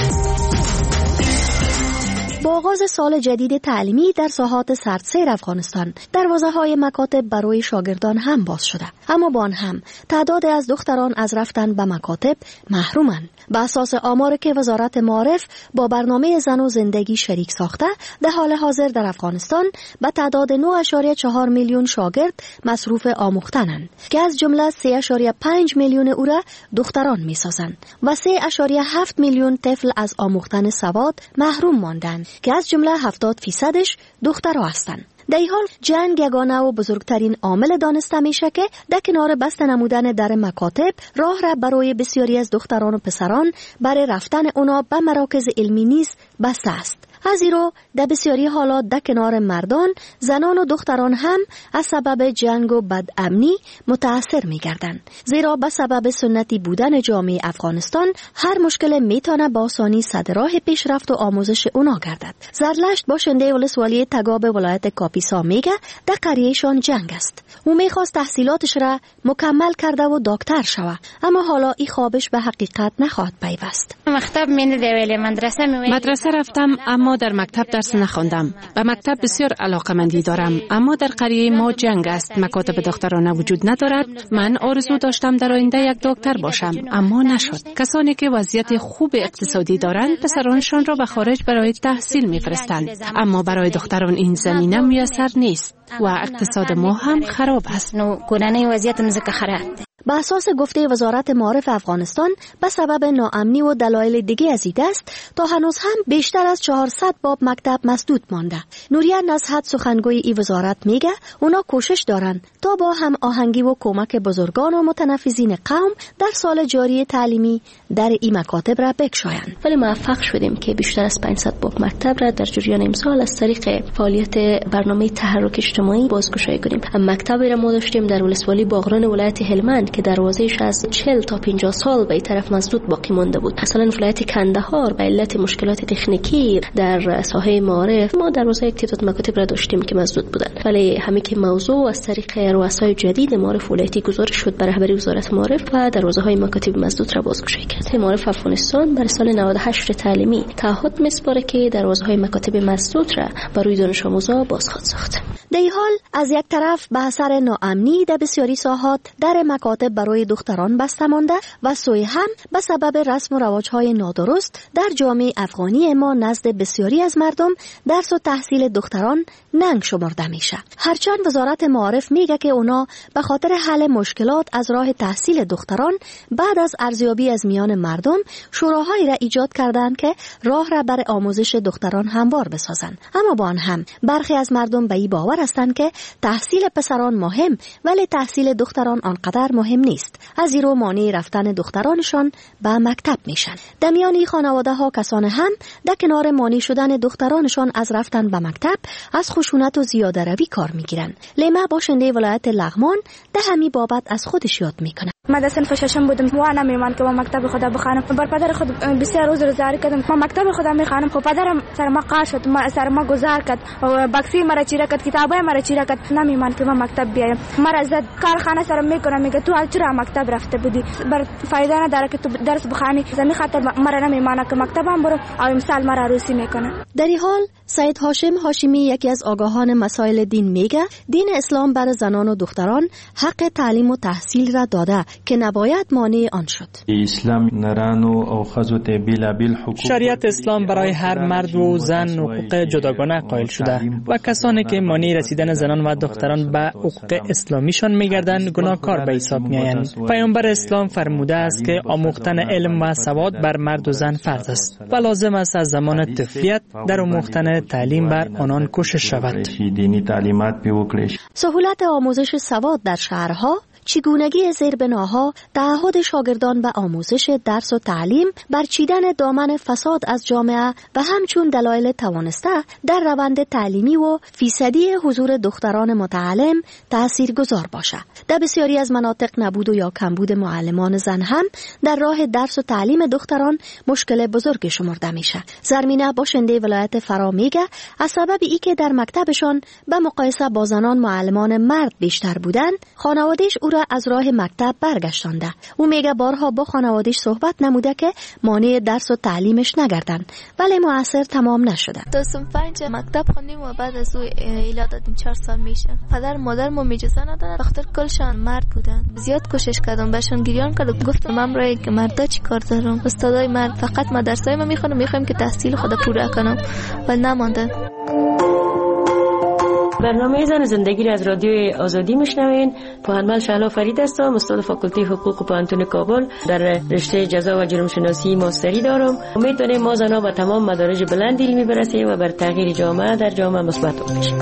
با آغاز سال جدید تعلیمی در ساحات سردسیر افغانستان دروازه‌های مکاتب برای شاگردان هم باز شده، اما با آن هم تعداد از دختران از رفتن به مکاتب محرومند. به اساس آماری که وزارت معارف با برنامه زن و زندگی شریک ساخته، در حال حاضر در افغانستان به تعداد نه اشاریه چهار میلیون شاگرد مصروف آموختنند که از جمله سه اشاریه پنج میلیون او را دختران می‌سازند و سه اشاریه هفت میلیون طفل از آموختن سواد محروم ماندند که از جمله هفتاد فیصدش دخترها هستند. در این حال جنگ یگانه و بزرگترین عامل دانسته میشه که در کنار بسته نمودن در مکاتب راه را برای بسیاری از دختران و پسران برای رفتن اونا به مراکز علمی نیز بسته است. از ایرو در بسیاری حالات در کنار مردان، زنان و دختران هم از سبب جنگ و بدامنی متاثر می گردن. زیرا به سبب سنتی بودن جامعه افغانستان هر مشکل می تانه با آسانی صد راه پیشرفت و آموزش اونا گردد. زرلشت باشنده ولسوالی تگاب ولایت کاپیسا میگه در قریهشان جنگ است. او میخواست تحصیلاتش را مکمل کرده و دکتر شوه، اما حالا این خوابش به حقیقت نخواهد پیوست. مکتب میند دیولی مدرسه می مدرسه رفتم اما در مکتب درس نخواندم. به مکتب بسیار علاقه‌مندی دارم، اما در قریه ما جنگ است، مکاتب دخترانه وجود ندارد. من آرزو داشتم در آینده یک دکتر باشم، اما نشد. کسانی که وضعیت خوب اقتصادی دارند پسرانشان را به خارج برای تحصیل میفرستند، اما برای دختران این زمینه میسر نیست و اقتصاد ما هم خراب است. نو کورنۍ وضعیت مزکه خراب. به اساس گفته وزارت معارف افغانستان به سبب ناامنی و دلایل دیگه از این دست تا هنوز هم بیشتر از چهارصد باب مکتب مسدود مانده. نوریه نزهت سخنگوی ای وزارت میگه اونا کوشش دارن تا با هم آهنگی و کمک بزرگان و متنفذین قوم در سال جاری تعلیمی در این مکاتب را بکشایند. ولی موفق شدیم که بیشتر از پانصد باب مکتب را در جریان امسال از طریق فعالیت برنامه تحرک اجتماعی بازگشایی کنیم. مکتبی را ما داشتیم در ولسوالی باغران ولایت هلمند که که دروازه‌اش از چهل تا پنجاه سال به این طرف مسدود باقی مانده بود. مثلا ولایت کندهار به علت مشکلات تکنیکی در ساحه معارف ما دروازه یک تعداد مکاتب را داشتیم که مسدود بودند، ولی همین که موضوع از طریق رؤسای جدید معارف ولایتی گزارش شد به رهبری وزارت معارف و دروازه‌های مکاتب مسدود را بازگشایی کرد. معارف افغانستان برای سال نود و هشت تعلیمی تعهد میسپاره که دروازه‌های مکاتب مسدود را برای دانش آموزا باز خواهد ساخت. در این حال از یک طرف به اثر ناامنی در بسیاری ساحات در مکاتب برای دختران بسته مانده و سوی هم به سبب رسم و رواج‌های نادرست در جامعه افغانی ما نزد بسیاری از مردم درس و تحصیل دختران ننگ شمرده میشه. هرچند وزارت معارف میگه که اونا به خاطر حل مشکلات از راه تحصیل دختران بعد از ارزیابی از میان مردم شوراهایی را ایجاد کردند که راه را برای آموزش دختران هموار بسازند. اما با آن هم برخی از مردم به این باور هستند که تحصیل پسران مهم ولی تحصیل دختران آنقدر مهم نیست، از این رو مانع رفتن دخترانشان به مکتب میشن. در میان این خانواده ها کسان هم در کنار مانع شدن دخترانشان از رفتن به مکتب از خشونت و زیاده روی کار میگیرن. لیما باشنده ولایت لغمان در همین بابت از خودش یاد میکنه. من در صنف ششم بودم و نمی‌ماند که با مکتب خدا بخوانم. بر پدر خود بسیار عذرخواهی کردم. ما مکتب خدا می‌خوانم. خب پدرم سر ما قار شد، ما سر ما گذار کرد و بکسی مرا چیره کرد، کتابای مرا چیره کرد. نمی‌ماند که ما مکتب بیایم. مرا زد کارخانه سر میکنه، میگه تو چرا مکتب رفته بودی؟ بر فایده نداره که تو درس بخوانی. زمین خاطر مرا نمی‌ماند که مکتبم برو او امسال مرا عروسی میکنه. در این حال سید هاشم هاشمی یکی از آگاهان مسائل دین میگه دین اسلام بر زنان و دختران حق تعلیم و تحصیل را داده که نباید مانع آن شد. اسلام نران و خزوت بیل بیل حقوق شریعت اسلام برای هر مرد و زن حقوق جداگانه قائل شده و کسانی که مانع رسیدن زنان و دختران به حقوق اسلامیشان میگردند گناهکار به حساب میآیند. پیامبر اسلام فرموده است که آموختن علم و سواد بر مرد و زن فرض است و لازم است از زمان طفولیت در آموختن تعلیم بر آنان کوشش شود. سهولت آموزش سواد در شهرها، چگونگی زیربناها، تعهد شاگردان به آموزش درس و تعلیم، برچیدن دامن فساد از جامعه و همچون دلایل توانسته در روند تعلیمی و فیصدی حضور دختران متعلم تاثیرگذار باشد. در بسیاری از مناطق نبود و یا کمبود معلمان زن هم در راه درس و تعلیم دختران مشکل بزرگ شمرده میشه. زرمینه باشنده ولایت فرا میگه از سبب ای که در مکتبشان به مقایسه با زنان معلمان مرد بیشتر بودند، خانواده‌اش او را از راه مکتب برگشتانده. او میگه بارها با خانواده‌اش صحبت نموده که مانع درس و تعلیمش نگردن، ولی موثر تمام نشده. دو سم پنج مکتب خوندیم و بعد از او ایلا دادیم، چهار سال میشه. پدر مادرم اجازه ندادن، دختر کلشان مرد بودن. زیاد کوشش کردم بهشون گریان کردم، گفتم من برای که مردا چی کار دارم؟ استادای مرد فقط مدرسه ما میخونم، میخوایم که تحصیل خود پوره کنم و نمانده. برنامه زن زندگی را از رادیو آزادی میشنوین. پوهنمند شهلا فرید هستم، استاد فاکولته حقوق پوهنتون کابل، در رشته جزا و جرم شناسی ماستری دارم. امید داریم ما زنها با تمام مدارج بلند علمی برسیم و بر تغییر جامعه در جامعه مثبت باشیم.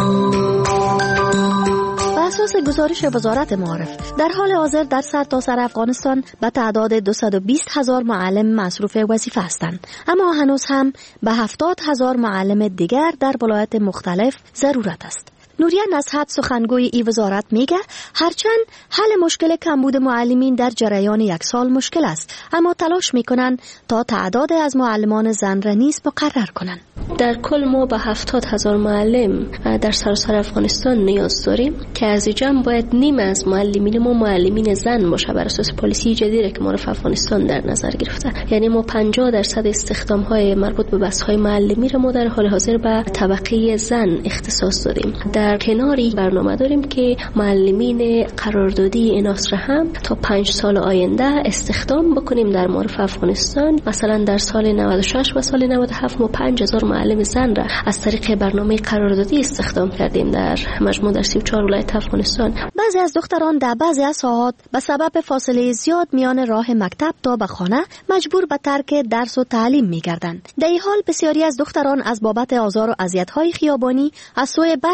بر اساس گزارش وزارت معارف در حال حاضر در سرتاسر افغانستان به تعداد دویست و بیست هزار معلم مصروف وظیفه هستند، اما هنوز هم به هفتاد هزار معلم دیگر در ولایات مختلف ضرورت است. نوریه نصحت سخنگوی ای وزارت میگه هرچند حل مشکل کمبود معلمین در جریان یک سال مشکل است، اما تلاش میکنن تا تعداد از معلمان زن را نیز مقرر کنن. در کل ما به هفتاد هزار معلم در سراسر افغانستان نیاز داریم که از جمع باید نیم از معلمین ما معلمین زن باشه بر اساس پالیسی جدیدی که معرف افغانستان در نظر گرفته. یعنی ما پنجاه درصد استخدام های مربوط به بحث های معلمی را ما در حال حاضر به طبقه زن اختصاص دادیم. در کناری برنامه داریم که معلمین قراردادی ایناس را هم تا پنج سال آینده استخدام بکنیم در معرف افغانستان. مثلا در سال نود و شش و سال نود و هفت ما پنج هزار معلم زن را از طریق برنامه قراردادی استخدام کردیم در مجموع در سی و چهار ولایت افغانستان. بعضی از دختران در بعضی از ساحات به سبب فاصله زیاد میان راه مکتب تا به خانه مجبور به ترک درس و تعلیم می‌گردند. در این حال بسیاری از دختران از بابت آزار و اذیت‌های خیابانی از سوی بعضی از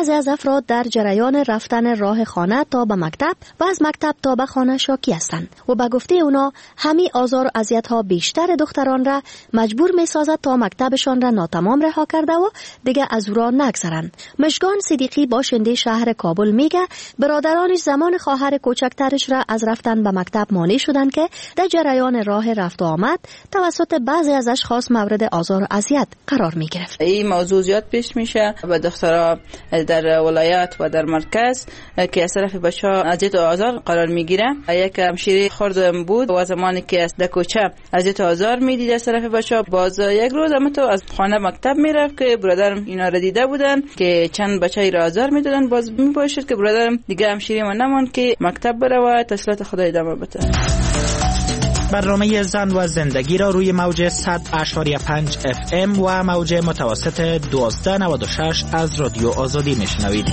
افراد در جریان رفتن راه خانه تا به مکتب و از مکتب تا به خانه شاکی هستند و به گفته اونا همین آزار و اذیت‌ها بیشتر دختران را مجبور می‌سازد تا مکتبشان را ناتمام رها کرده و دیگه از او را نگذرند. مشگان صدیقی باشنده شهر کابل میگه برادرانش زمان خواهر کوچکترش را از رفتن به مکتب مانع شدند که در جریان راه رفت و آمد توسط بعضی از اشخاص مورد آزار و اذیت قرار می گرفت. این موضوع زیاد پیش میشه و دخترها در ولایات و در مرکز که از طرف بچه‌ها اذیت و آزار قرار میگیره. یک همشیره خردم بود و زمانی که از دکوچه اذیت و آزار میدید از طرف بچه‌ها، باز یک روز هم تو از خانه مکتب میرفت که برادرم اینا را دیده بودن که چند بچه‌ای را آزار میدادن، باز میباشد که برادرم دیگه همشیره من نموند که مکتب بره و تحصیلات خود ادامه بده. برنامه زن و زندگی را روی موج صد اشاری پنج اف ام و موج متوسط دوازده نود و شش از رادیو آزادی میشنوید.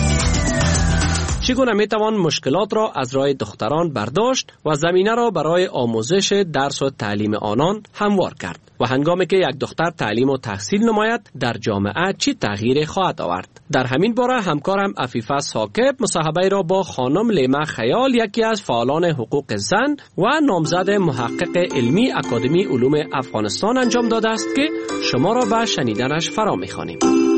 چگونه میتوان مشکلات را از راه دختران برداشت و زمینه را برای آموزش درس و تعلیم آنان هموار کرد و هنگامی که یک دختر تعلیم و تحصیل نماید در جامعه چی تغییر خواهد آورد؟ در همین باره همکارم عفیفه ساکب مصاحبه را با خانم لیما خیال، یکی از فعالان حقوق زن و نامزد محقق علمی اکادمی علوم افغانستان انجام داده است که شما را به شنیدنش فرا می‌خوانیم.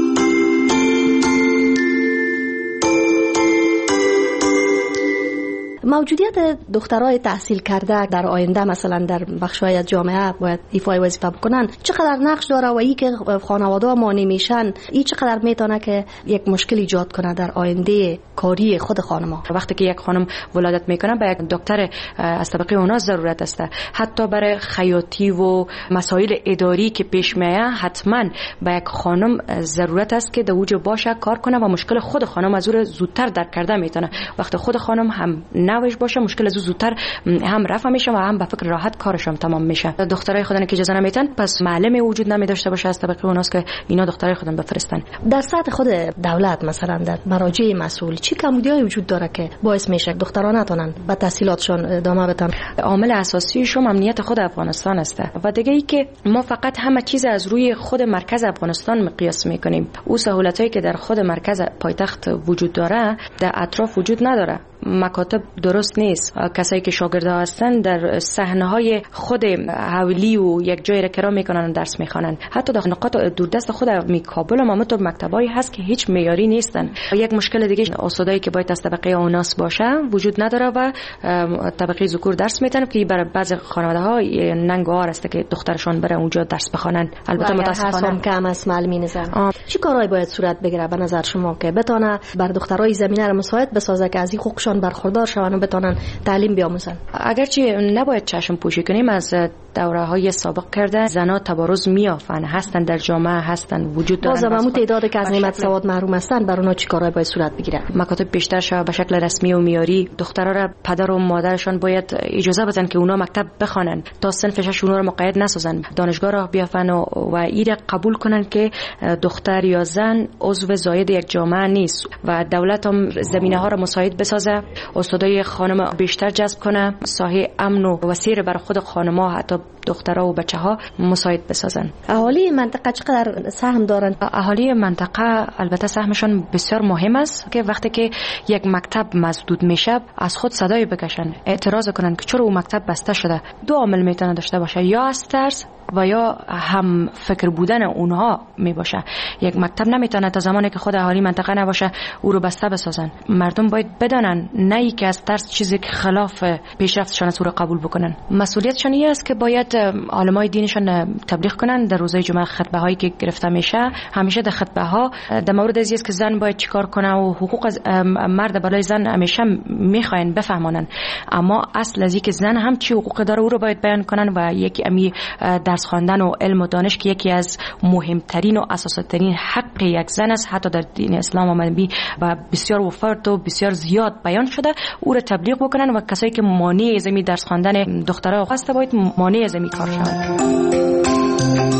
موجودیت دخترای تحصیل کرده در آینده مثلا در بخش‌های از جامعه باید ایفای وظیفه بکنن، چقدر نقش داره و ای که خانواده‌ها مانع میشن، این چقدر میتونه که یک مشکل ایجاد کنه در آینده کاری خود خانم‌ها؟ وقتی که یک خانم ولادت میکنه به یک دکتر از طبقه اونا ضرورت است. حتی برای خیاطی و مسائل اداری که پیش میاد حتما به یک خانم ضرورت است که در اوج باشه کار کنه و مشکل خود خانم از او زودتر درک کرده میتونه. وقتی خود خانم هم نوش باشه مشکل از زودتر هم رفع میشه و هم به فکر راحت کارش هم تمام میشه. دخترای خودن که اجازه نمیتن پس معلم وجود نمیداشته باشه از طبقه اوناست که اینا دخترای خودن بفرستن. در سطح خود دولت مثلا در مراجع مسئول چی کمبودی وجود داره که باعث میشه دختران نتونن به تحصیلاتشون ادامه بدن؟ عامل اساسیش هم امنیت خود افغانستان است و دیگه ای که ما فقط همه چیز از روی خود مرکز افغانستان مقیاس میکنیم. او سهولتایی که در خود مرکز پایتخت وجود داره در اطراف وجود نداره. مکاتب درست نیست، کسایی که شاگردا هستن در صحنه‌های خود حولی و یک جای را کرا میکنن و درس میخوانن. حتی در نقاط دوردست خود می کابل هم همونطور مکتبایی هست که هیچ معیاری نیستن. یک مشکل دیگه استادایی که باید از طبقه اوناس باشه وجود نداره و طبقه ذکور درس میتن که برای بعضی خانواده‌ها ننگ و عار است که دخترشون بره اونجا درس بخوانن. البته متاسفانه کم است معلمین زن. چه کارهایی باید صورت بگیره به نظر شما که بتونه بر دخترای زمینه را مساعد بسازه که از این حقوقشون برخوردار شوند و بتونن تعلیم بیاموزن؟ اگرچه نباید چشم پوشی کنیم، از دوره‌های سابق کرده زن‌ها تبارز می‌یافن، هستن در جامعه، هستن وجود دارن. بازم همون تعداد که از نعمت سواد محروم هستن بر اونها چیکارای باید صورت بگیره؟ مکاتب بیشتر شود به شکل رسمی و معیاری. دخترها را پدر و مادرشان باید اجازه بدن که اونا مکتب بخوانن تا سنفش اونا رو مقید نسازن، دانشگاه را بیافن و, و ایره قبول کنن که دختر یا زن عضو زاید یک جامعه نیست و دولت هم زمینه‌ها را مساعد بسازه، استادای خانم بیشتر جذب کنه، ساحه امن و وسیع بر خود خانم‌ها حتی دخترها و بچه‌ها مساعد بسازن. اهالی منطقه چقدر سهم دارن؟ اهالی منطقه البته سهمشون بسیار مهم است که وقتی که یک مکتب مسدود میشه از خود صدای بکشن، اعتراض کنن که چرا اون مکتب بسته شده. دو عامل میتونه داشته باشه، یا از ترس و یا هم فکر بودن اونها می باشه. یک مکتب نمیتونه تا زمانی که خود اهالی منطقه نباشه او رو بسته بسازن. مردم باید بدانن نه ای که از ترس چیزی که خلاف پیشرفتشان است او رو قبول بکنن. مسئولیتشان این است که باید علمای دینشان تبلیغ کنن در روزهای جمعه. خطبه هایی که گرفته میشه همیشه در خطبه ها در مورد از است که زن باید چیکار کنه و حقوق از مرد بالای زن همیشه میخواین بفهمونن، اما اصل از اینکه زن هم چی حقوق داره او رو باید بیان کنن و یکی امی درس خواندن و علم و دانش که یکی از مهمترین و اساسی ترین حق یک زن است، حتی در دین اسلام آمده و بسیار وفرت و بسیار زیاد بیان شده، او را تبلیغ بکنن و کسایی که مانع از درس خواندن دخترها هست باید مانع از کار شوند.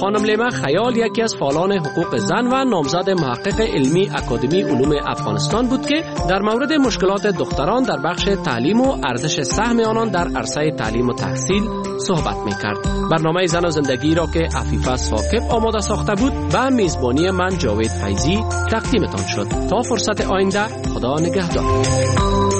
خانم لیما خیال یکی از فعالان حقوق زن و نامزد محقق علمی اکادمی علوم افغانستان بود که در مورد مشکلات دختران در بخش تعلیم و ارزش سهم آنان در عرصه تعلیم و تحصیل صحبت می‌کرد. برنامه زن و زندگی را که عفیفه ثاقب آماده ساخته بود به میزبانی من جاوید فیضی تقدیمتان شد. تا فرصت آینده، خدا نگهدار.